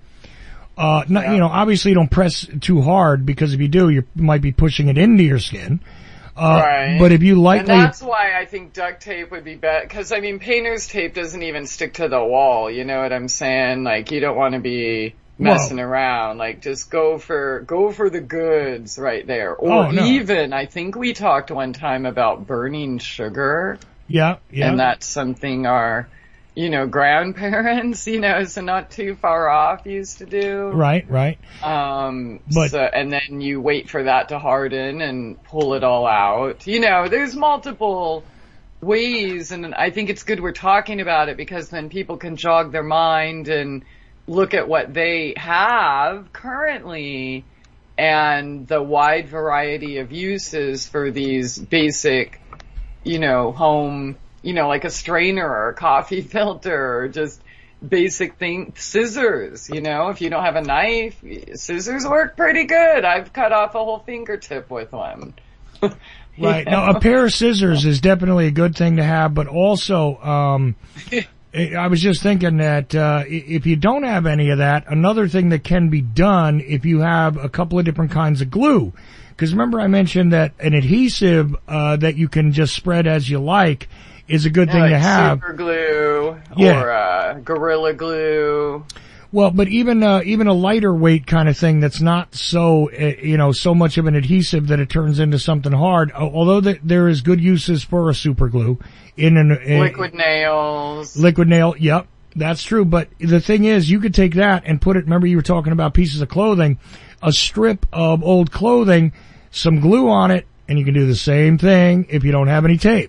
Uh, not, you know, obviously don't press too hard because if you do, you might be pushing it into your skin. Uh, Right. but if you lightly, And that's why I think duct tape would be better, cause I mean painter's tape doesn't even stick to the wall, you know what I'm saying? Like you don't want to be messing Well- around, like just go for, go for the goods right there. Or Oh, no. even, I think we talked one time about burning sugar. yeah, yeah. And that's something our, you know, grandparents, you know, so not too far off used to do. Right, right. Um, But- so, and then you wait for that to harden and pull it all out. You know, there's multiple ways, and I think it's good we're talking about it because then people can jog their mind and look at what they have currently and the wide variety of uses for these basic, you know, home, you know, like a strainer or a coffee filter or just basic thing, scissors, you know, if you don't have a knife, scissors work pretty good. I've cut off a whole fingertip with one. Right. Now, a pair of scissors is definitely a good thing to have, but also, um, I was just thinking that, uh, if you don't have any of that, another thing that can be done if you have a couple of different kinds of glue. Because remember I mentioned that an adhesive, uh, that you can just spread as you like is a good thing like to have. super glue Yeah. or uh, Gorilla Glue. Well, but even uh, even a lighter weight kind of thing that's not so uh, you know so much of an adhesive that it turns into something hard. Al- Although th- there is good uses for a super glue in an in, Liquid nails. liquid nail. Yep, that's true. But the thing is, you could take that and put it. Remember, you were talking about pieces of clothing, a strip of old clothing, some glue on it, and you can do the same thing if you don't have any tape.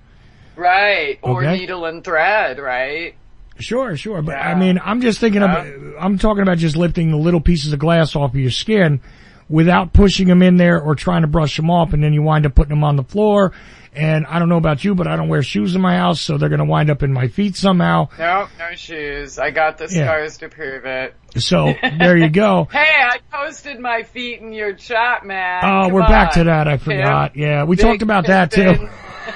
Right. Or Okay. needle and thread, right? Sure, sure. But Yeah. I mean, I'm just thinking Yeah. of, I'm talking about just lifting the little pieces of glass off of your skin without pushing them in there or trying to brush them off, and then you wind up putting them on the floor. And I don't know about you, but I don't wear shoes in my house, so they're going to wind up in my feet somehow. Nope, no shoes. I got the Yeah. scars to prove it. So there you go. Hey, I posted my feet in your chat, man. Oh, Come we're back to on, that. I Tim. forgot. Yeah, we Big talked about that too. Pippin.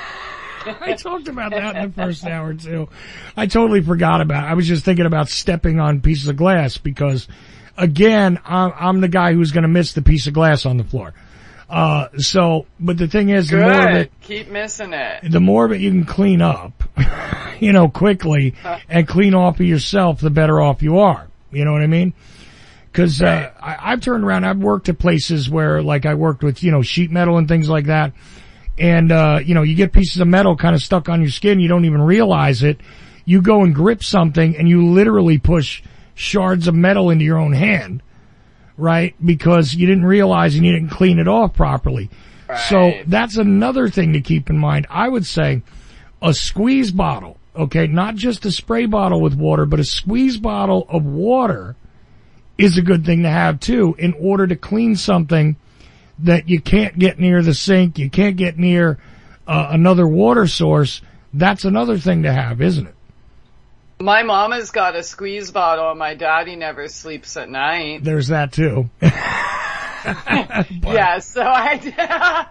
I talked about that in the first hour too. I totally forgot about it. I was just thinking about stepping on pieces of glass because, again, I'm, I'm the guy who's going to miss the piece of glass on the floor. Uh, so, but the thing is, the Good. more of it, Keep missing it. the more of it you can clean up, you know, quickly and clean off of yourself, the better off you are. You know what I mean? Cause, uh, I, I've turned around, I've worked at places where, like, I worked with, you know, sheet metal and things like that. And, uh, you know, you get pieces of metal kind of stuck on your skin, you don't even realize it. You go and grip something and you literally push shards of metal into your own hand, right? Because you didn't realize and you didn't clean it off properly. Right. So that's another thing to keep in mind. I would say a squeeze bottle, okay, not just a spray bottle with water, but a squeeze bottle of water is a good thing to have too, in order to clean something that you can't get near the sink, you can't get near uh, another water source. That's another thing to have, isn't it? My mama's got a squeeze bottle and my daddy never sleeps at night. There's that too. Yeah, so I...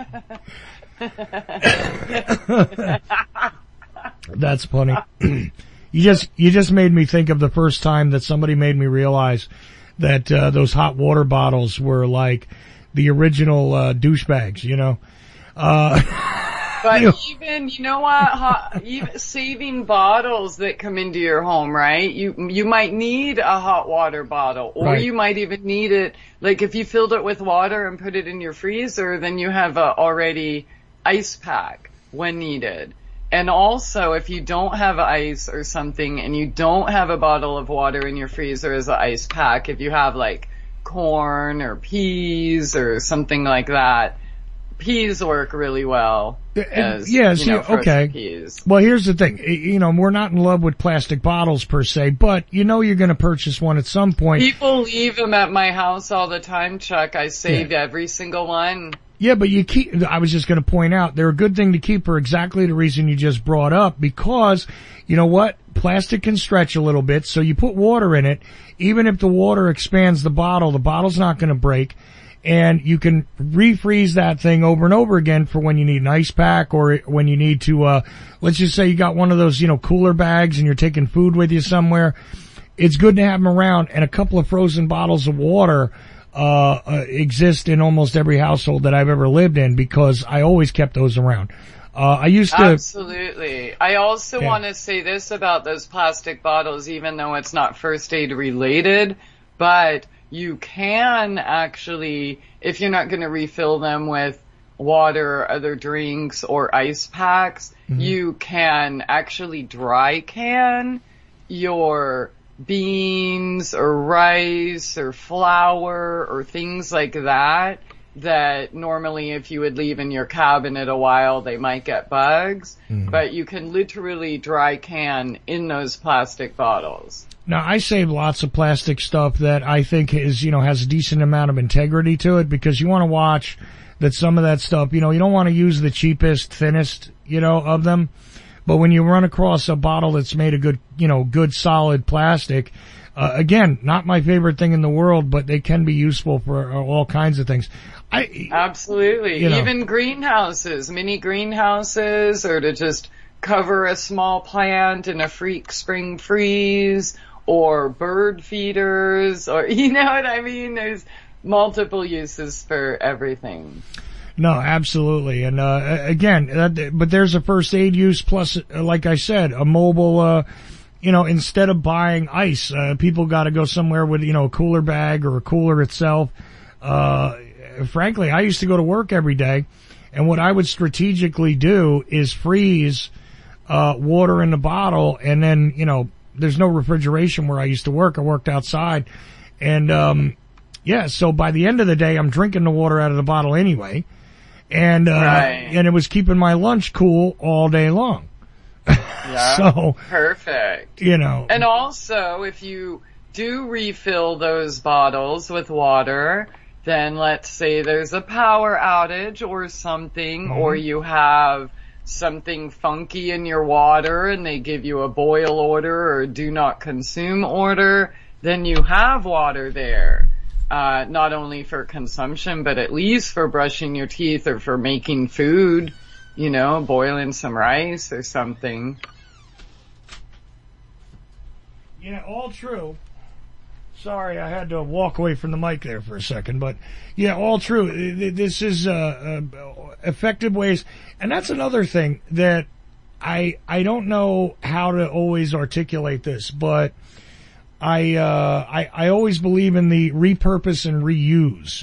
That's funny. You just, you just made me think of the first time that somebody made me realize that, uh, those hot water bottles were like the original, uh, douchebags, you know? Uh, But even, you know what, hot, even saving bottles that come into your home, right? You, you might need a hot water bottle, or Right. you might even need it, like if you filled it with water and put it in your freezer, then you have a already ice pack when needed. And also, if you don't have ice or something and you don't have a bottle of water in your freezer as an ice pack, if you have like corn or peas or something like that, peas work really well. As, yeah, you see, know, frozen okay. peas. Well, here's the thing. You know, we're not in love with plastic bottles per se, but you know you're going to purchase one at some point. People leave them at my house all the time, Chuck. I save Yeah. every single one. Yeah, but you keep, I was just going to point out, they're a good thing to keep for exactly the reason you just brought up, because, you know what? Plastic can stretch a little bit, so you put water in it. Even if the water expands the bottle, the bottle's not going to break. And you can refreeze that thing over and over again for when you need an ice pack, or when you need to, uh, let's just say you got one of those, you know, cooler bags and you're taking food with you somewhere. It's good to have them around, and a couple of frozen bottles of water, uh, uh exist in almost every household that I've ever lived in, because I always kept those around. Uh, I used to. Absolutely. I also Yeah. want to say this about those plastic bottles, even though it's not first aid related, but you can actually, if you're not going to refill them with water or other drinks or ice packs, Mhm. you can actually dry can your beans or rice or flour or things like that, that normally if you would leave in your cabinet a while, they might get bugs. Mhm. But you can literally dry can in those plastic bottles. Now, I save lots of plastic stuff that I think is, you know, has a decent amount of integrity to it, because you want to watch that some of that stuff, you know, you don't want to use the cheapest, thinnest, you know, of them. But when you run across a bottle that's made of good, you know, good solid plastic, uh, again, not my favorite thing in the world, but they can be useful for uh, all kinds of things. I, Absolutely. You know. Even greenhouses, mini greenhouses, or to just cover a small plant in a freak spring freeze, or bird feeders, or, you know what I mean? There's multiple uses for everything. No, absolutely. And, uh, again, that, but there's a first aid use, plus, uh, like I said, a mobile, uh, you know, instead of buying ice, uh, people gotta go somewhere with, you know, a cooler bag or a cooler itself. Uh, frankly, I used to go to work every day, and what I would strategically do is freeze, uh, water in the bottle, and then, you know, there's no refrigeration where I used to work. I worked outside, and, um, yeah, so by the end of the day, I'm drinking the water out of the bottle anyway. And, uh, Right. and it was keeping my lunch cool all day long. Yeah. So, Perfect. you know. And also, if you do refill those bottles with water, then let's say there's a power outage or something, Mhm. or you have something funky in your water and they give you a boil order or do not consume order, then you have water there. Uh, not only for consumption, but at least for brushing your teeth or for making food, you know, boiling some rice or something. Yeah, all true. Sorry, I had to walk away from the mic there for a second, but yeah, all true. This is uh, uh, effective ways, and that's another thing that I I don't know how to always articulate this, but I uh, I, I always believe in the repurpose and reuse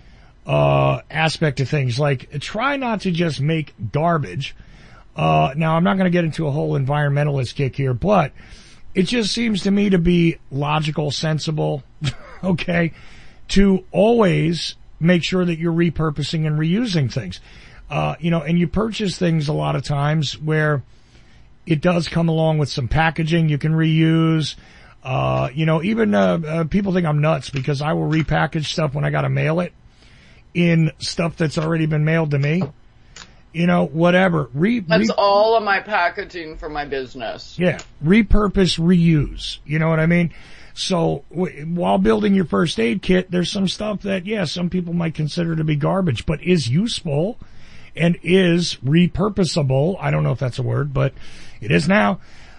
uh, aspect of things. Like, try not to just make garbage. Uh, now, I'm not going to get into a whole environmentalist kick here, but it just seems to me to be logical, sensible, okay, to always make sure that you're repurposing and reusing things. Uh, you know, and you purchase things a lot of times where it does come along with some packaging you can reuse. Uh, you know, even, uh, uh, people think I'm nuts because I will repackage stuff when I gotta mail it in stuff that's already been mailed to me. You know, whatever. Re, That's re- all of my packaging for my business. Yeah. Repurpose, reuse. You know what I mean? So w- while building your first aid kit, there's some stuff that, yeah, some people might consider to be garbage, but is useful and is repurposable. I don't know if that's a word, but it is now.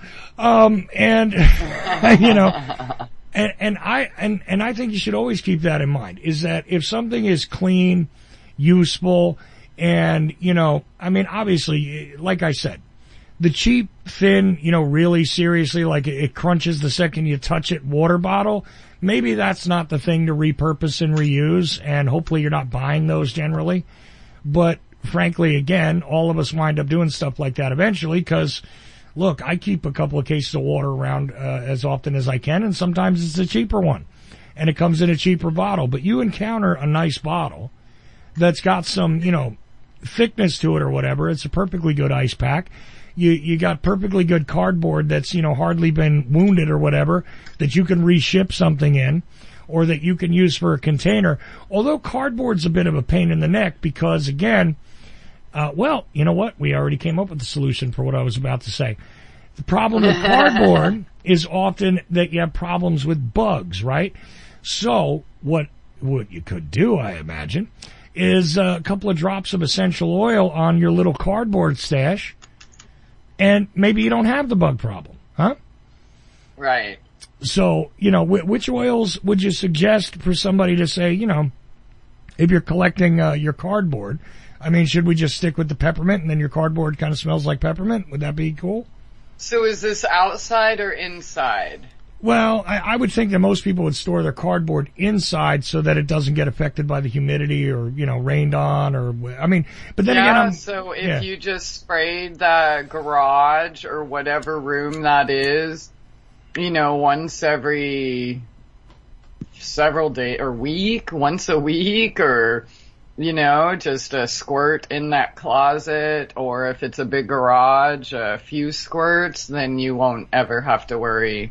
Um, and, you know, and, and I, and, and I think you should always keep that in mind, is that if something is clean, useful, and, you know, I mean, obviously, like I said, the cheap, thin, you know, really seriously, like it crunches the second you touch it water bottle, maybe that's not the thing to repurpose and reuse, and hopefully you're not buying those generally. But frankly, again, all of us wind up doing stuff like that eventually, because, look, I keep a couple of cases of water around uh, as often as I can, and sometimes it's a cheaper one, and it comes in a cheaper bottle. But you encounter a nice bottle that's got some, you know, thickness to it or whatever. It's a perfectly good ice pack. You, you got perfectly good cardboard that's, you know, hardly been wounded or whatever, that you can reship something in, or that you can use for a container. Although cardboard's a bit of a pain in the neck because, again, uh, well, you know what? We already came up with the solution for what I was about to say. The problem with cardboard is often that you have problems with bugs, right? So what, what you could do, I imagine, is a couple of drops of essential oil on your little cardboard stash, and maybe you don't have the bug problem, huh? Right. So, you know, wh- which oils would you suggest for somebody to say, you know, if you're collecting uh, your cardboard, I mean, should we just stick with the peppermint and then your cardboard kind of smells like peppermint? Would that be cool? So is this outside or inside? Well, I, I would think that most people would store their cardboard inside so that it doesn't get affected by the humidity or, you know, rained on or, I mean, but then yeah, again, I'm, so if yeah. you just sprayed the garage or whatever room that is, you know, once every several days or week, once a week, or, you know, just a squirt in that closet, or if it's a big garage, a few squirts, then you won't ever have to worry.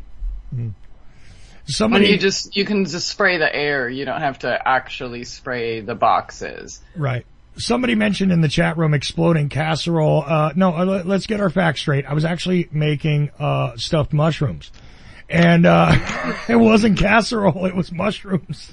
Somebody, and you just, you can just spray the air. You don't have to actually spray the boxes. Right. Somebody mentioned in the chat room exploding casserole. Uh, no, uh, let's get our facts straight. I was actually making, uh, stuffed mushrooms. And, uh, it wasn't casserole, it was mushrooms.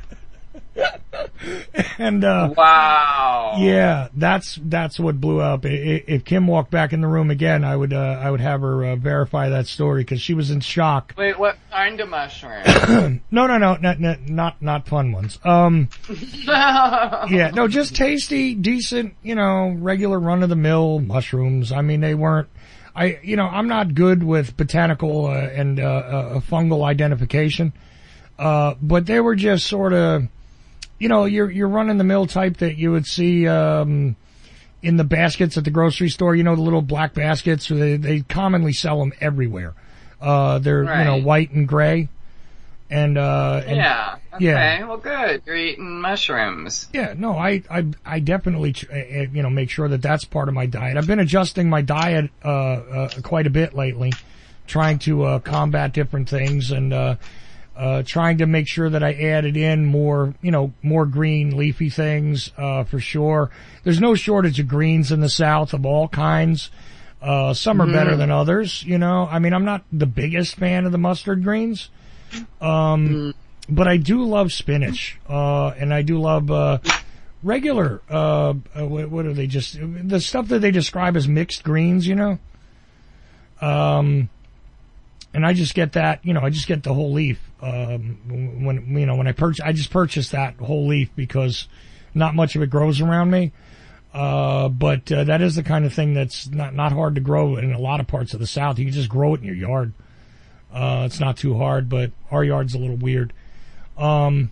And, uh, wow. Yeah, that's, that's what blew up. If Kim walked back in the room again, I would, uh, I would have her, uh, verify that story because she was in shock. Wait, what kind of mushroom? no, no, no, not, not, not, not fun ones. Um, yeah, no, just tasty, decent, you know, regular run of the mill mushrooms. I mean, they weren't, I, you know, I'm not good with botanical, uh, and, uh, uh, fungal identification. Uh, but they were just sort of, you know, you're, you're running the mill type that you would see, um, in the baskets at the grocery store, you know, the little black baskets. They, they commonly sell them everywhere. Uh, they're, right. you know, white and gray. And, uh, and, yeah. Okay. Yeah. Well, good. You're eating mushrooms. Yeah. No, I, I, I definitely, you know, make sure that that's part of my diet. I've been adjusting my diet, uh, uh, quite a bit lately, trying to, uh, combat different things and, uh, Uh, trying to make sure that I added in more, you know, more green leafy things, uh, for sure. There's no shortage of greens in the South of all kinds. Uh, some are mm-hmm. better than others, you know. I mean, I'm not the biggest fan of the mustard greens. Um, mm. but I do love spinach. Uh, and I do love, uh, regular, uh, uh what, what are they just, the stuff that they describe as mixed greens, you know? Um, and I just get that, you know, I just get the whole leaf. Um, when, you know, when I purchase, I just purchased that whole leaf because not much of it grows around me. Uh, but, uh, that is the kind of thing that's not, not hard to grow in a lot of parts of the South. You can just grow it in your yard. Uh, it's not too hard, but our yard's a little weird. Um,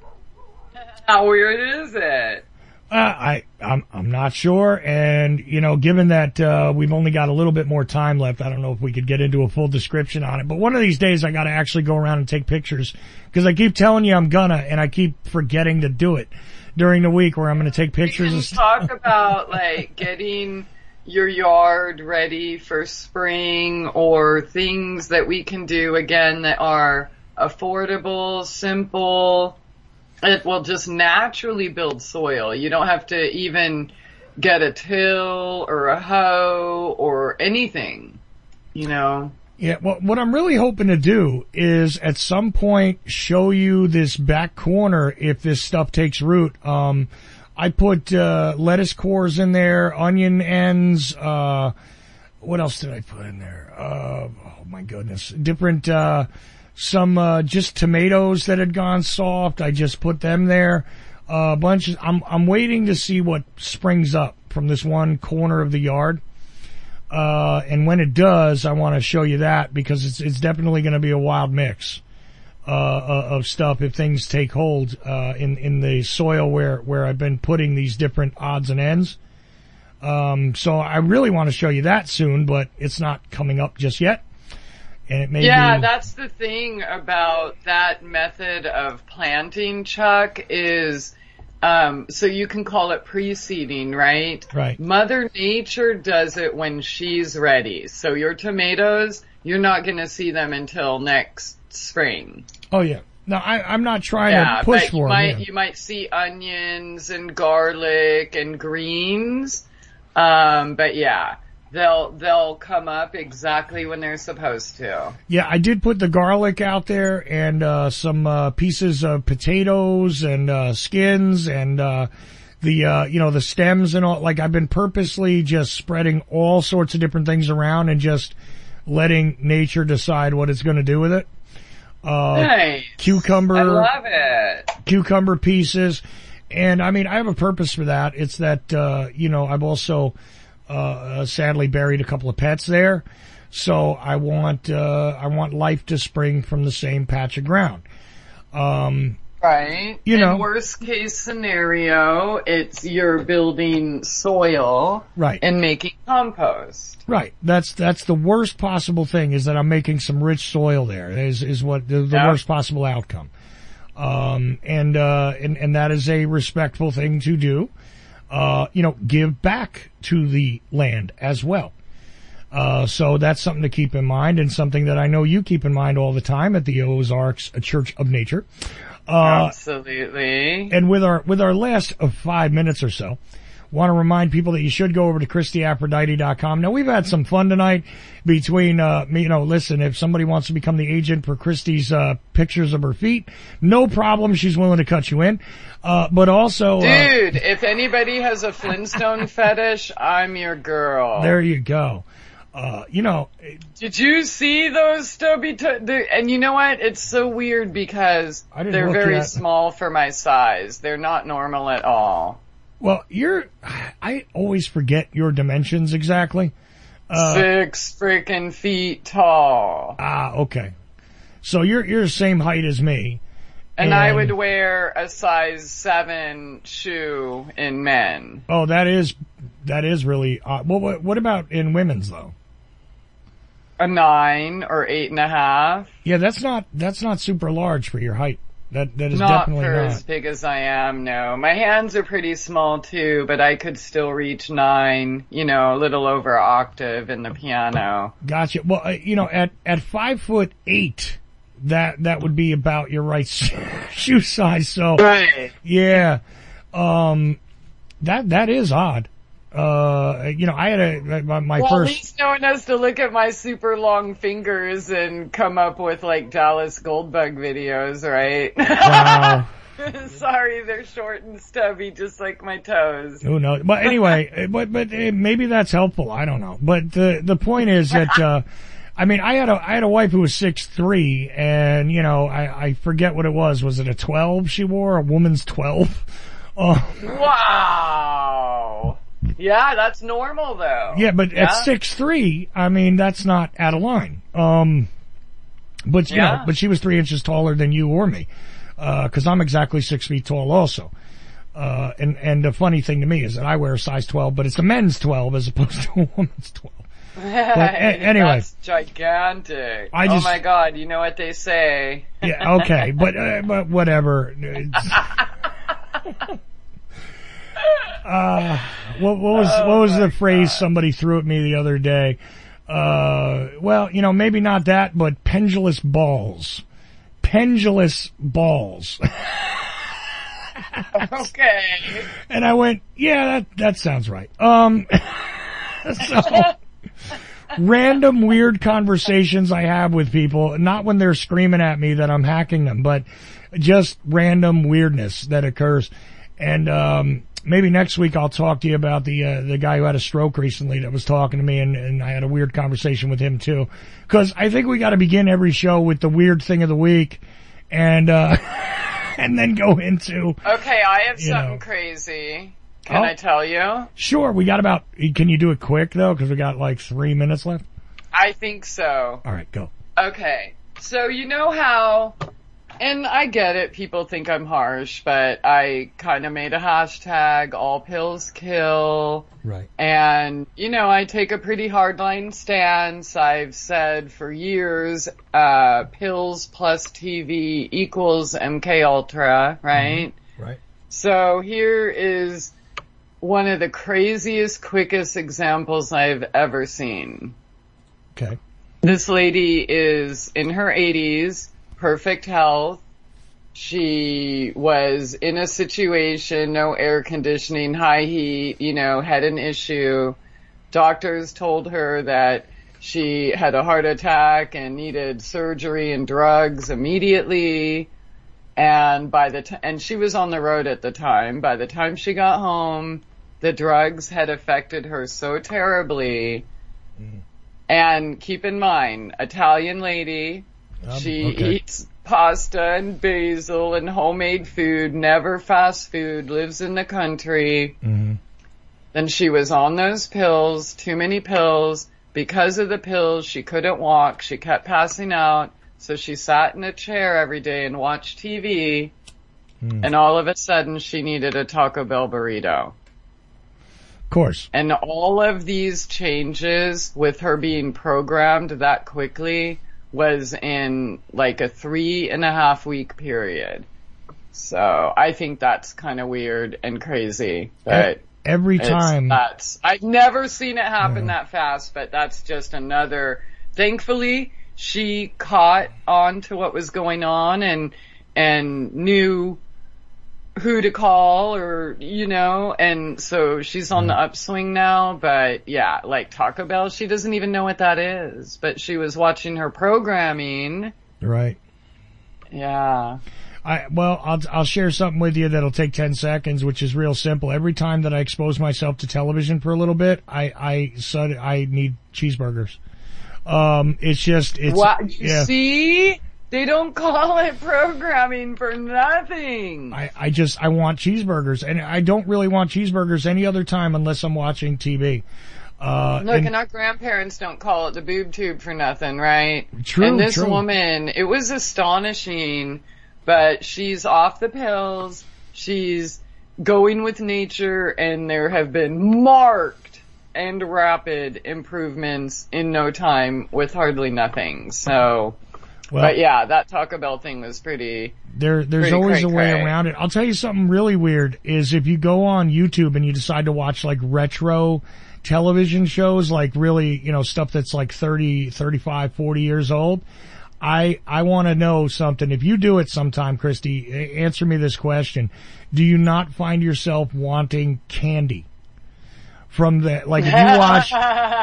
How weird is it? Uh, I, I'm, I'm not sure. And, you know, given that, uh, we've only got a little bit more time left, I don't know if we could get into a full description on it. But one of these days I gotta actually go around and take pictures. Cause I keep telling you I'm gonna, and I keep forgetting to do it during the week where I'm gonna take pictures. We can talk about, like, getting your yard ready for spring or things that we can do, again, that are affordable, simple. It will just naturally build soil. You don't have to even get a till or a hoe or anything, you know. Yeah, well, what I'm really hoping to do is at some point show you this back corner if this stuff takes root. Um, I put uh, lettuce cores in there, onion ends, uh, what else did I put in there? Uh, oh my goodness. Different, uh, Some, uh, just tomatoes that had gone soft. I just put them there. A uh, bunch of, I'm, I'm waiting to see what springs up from this one corner of the yard. Uh, and when it does, I want to show you that because it's, it's definitely going to be a wild mix, uh, of stuff if things take hold, uh, in, in the soil where, where I've been putting these different odds and ends. Um, so I really want to show you that soon, but it's not coming up just yet. And it may yeah, be... that's the thing about that method of planting, Chuck, is um so you can call it pre-seeding, right? Right. Mother Nature does it when she's ready. So your tomatoes, you're not going to see them until next spring. Oh, yeah. No, I, I'm not trying yeah, to push but for you them. might, Yeah. you might see onions and garlic and greens. Um, but yeah. They'll, they'll come up exactly when they're supposed to. Yeah, I did put the garlic out there and, uh, some, uh, pieces of potatoes and, uh, skins and, uh, the, uh, you know, the stems and all. Like I've been purposely just spreading all sorts of different things around and just letting nature decide what it's going to do with it. Uh, nice. Cucumber. I love it. Cucumber pieces. And I mean, I have a purpose for that. It's that, uh, you know, I've also, Uh, sadly buried a couple of pets there. So I want, uh, I want life to spring from the same patch of ground. Um, right. You In know. worst case scenario, it's you're building soil. Right. And making compost. Right. That's, that's the worst possible thing is that I'm making some rich soil there is, is what the, the Yeah. worst possible outcome. Um, and, uh, and, and that is a respectful thing to do. Uh, you know, give back to the land as well. Uh, so that's something to keep in mind and something that I know you keep in mind all the time at the Ozarks Church of Nature. Uh, Absolutely. And with our, with our last of five minutes or so, want to remind people that you should go over to Christy Aphrodite dot com. Now we've had some fun tonight between, uh, me, you know, listen, if somebody wants to become the agent for Christy's, uh, pictures of her feet, no problem. She's willing to cut you in. Uh, but also, Dude, uh, if anybody has a Flintstone fetish, I'm your girl. there you go. Uh, you know, Did you see those stubby toe? And you know what? It's so weird because I didn't they're look very yet. small for my size. They're not normal at all. well, you're, I always forget your dimensions exactly. Uh, Six freaking feet tall. ah, okay. So you're, you're the same height as me. And I would wear a size seven shoe in men. Oh, that is, that is really odd. Well, what, what about in women's though? A nine or eight and a half. Yeah, that's not, that's not super large for your height. That, that is Not definitely for not. as big as I am, no. My hands are pretty small too, but I could still reach nine, you know, a little over octave in the piano. Gotcha. Well, uh, you know, at, at five foot eight, that, that would be about your right shoe size. So, Right. yeah, um, that, that is odd. Uh, you know, I had a, my, my well, first. at least no one has to look at my super long fingers and come up with like Dallas Goldbug videos, right? Wow. Sorry, they're short and stubby, just like my toes. Who knows? But anyway, but, but uh, maybe that's helpful. I don't know. But the, the point is that, uh, I mean, I had a, I had a wife who was six three, and, you know, I, I forget what it was. Was it a twelve she wore? A woman's twelve? Oh. Wow. Yeah, that's normal though. Yeah, but yeah? at six three, I mean, that's not out of line. Um, but, you yeah. know, but she was three inches taller than you or me. Uh, cause I'm exactly six feet tall also. Uh, and, and the funny thing to me is that I wear a size twelve, but it's a men's twelve as opposed to a woman's twelve. But a- anyway. That's gigantic. I just, oh my God, you know what they say. Yeah, okay, but, uh, but whatever. uh, what, what was, oh what was the phrase God. somebody threw at me the other day? Uh, well, you know, maybe not that, but pendulous balls. Pendulous balls. Okay. And I went, yeah, that, that sounds right. Um, so, random weird conversations I have with people, not when they're screaming at me that I'm hacking them, but just random weirdness that occurs. And, um, maybe next week I'll talk to you about the, uh, the guy who had a stroke recently that was talking to me, and, and I had a weird conversation with him too. Cause I think we gotta begin every show with the weird thing of the week, and, uh, and then go into. Okay, I have something know. crazy. Can Oh. I tell you? Sure, we got about, can you do it quick though? Cause we got like three minutes left. I think so. Alright, go. Okay. So you know how, and I get it, people think I'm harsh, but I kind of made a hashtag, all pills kill. Right. And, you know, I take a pretty hardline stance. I've said for years, uh, pills plus T V equals M K Ultra, right? Mm-hmm. Right. So here is one of the craziest, quickest examples I've ever seen. Okay. This lady is in her eighties, perfect health. She was in a situation, no air conditioning, high heat, you know, had an issue. Doctors told her that she had a heart attack and needed surgery and drugs immediately. And by the time, and she was on the road at the time. By the time she got home, the drugs had affected her so terribly. Mm. And keep in mind, Italian lady, um, she okay. eats pasta and basil and homemade food, never fast food, lives in the country. Mm-hmm. Then she was on those pills, too many pills. Because of the pills, she couldn't walk. She kept passing out. So she sat in a chair every day and watched T V. Mm. And all of a sudden, she needed a Taco Bell burrito. Of course. And all of these changes with her being programmed that quickly was in like a three and a half week period. So I think that's kind of weird and crazy. But every time. That's, I've never seen it happen yeah. that fast, but that's just another, thankfully she caught on to what was going on and, and knew who to call or, you know, and so she's on the upswing now, but yeah, like Taco Bell, she doesn't even know what that is, but she was watching her programming. Right. Yeah. I, well, I'll, I'll share something with you that'll take ten seconds, which is real simple. Every time that I expose myself to television for a little bit, I, I, sud- I need cheeseburgers. Um, it's just, it's, what? You yeah. see? They don't call it programming for nothing. I, I just, I want cheeseburgers, and I don't really want cheeseburgers any other time unless I'm watching T V. Uh, Look, and, and our grandparents don't call it the boob tube for nothing, right? True, And this true. woman, it was astonishing, but she's off the pills, she's going with nature, and there have been marked and rapid improvements in no time with hardly nothing. So... Well, but yeah, that Taco Bell thing was pretty. There, there's pretty always cray, a way cray. around it. I'll tell you something really weird is if you go on YouTube and you decide to watch like retro television shows, like really, you know, stuff that's like thirty, thirty-five, forty years old. I, I want to know something. If you do it sometime, Christy, answer me this question. Do you not find yourself wanting candy? From the, like, if you watch,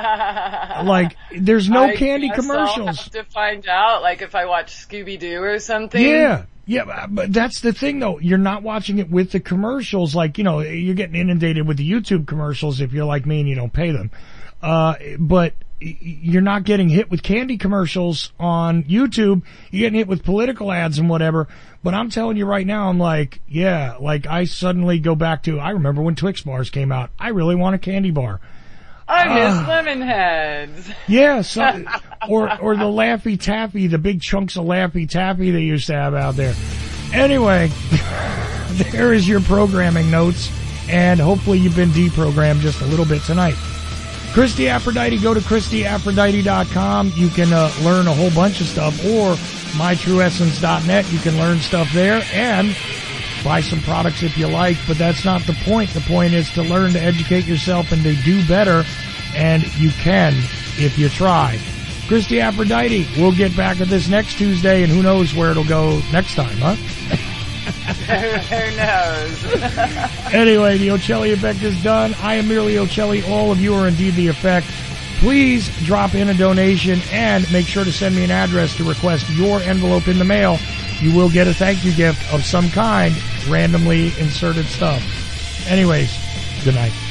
like, there's no I candy guess commercials. I'll have to find out, like, if I watch Scooby-Doo or something. Yeah, yeah, but that's the thing, though. You're not watching it with the commercials. Like, you know, you're getting inundated with the YouTube commercials if you're like me and you don't pay them. Uh, but you're not getting hit with candy commercials on YouTube. You're getting hit with political ads and whatever. But I'm telling you right now, I'm like, yeah, like I suddenly go back to, I remember when Twix bars came out. I really want a candy bar. I miss uh, lemon heads. Yeah, so, or, or the Laffy Taffy, the big chunks of Laffy Taffy they used to have out there. Anyway, there is your programming notes, and hopefully you've been deprogrammed just a little bit tonight. Christy Aphrodite, go to Christy Aphrodite dot com. You can uh, learn a whole bunch of stuff, or my true essence dot net. You can learn stuff there and buy some products if you like, but that's not the point. The point is to learn to educate yourself and to do better, and you can if you try. Christy Aphrodite, we'll get back at this next Tuesday, and who knows where it'll go next time, huh? Who knows? Anyway, the Ocelli Effect is done. I am merely Ocelli. All of you are indeed the Effect. Please drop in a donation and make sure to send me an address to request your envelope in the mail. You will get a thank you gift of some kind, randomly inserted stuff. Anyways, good night.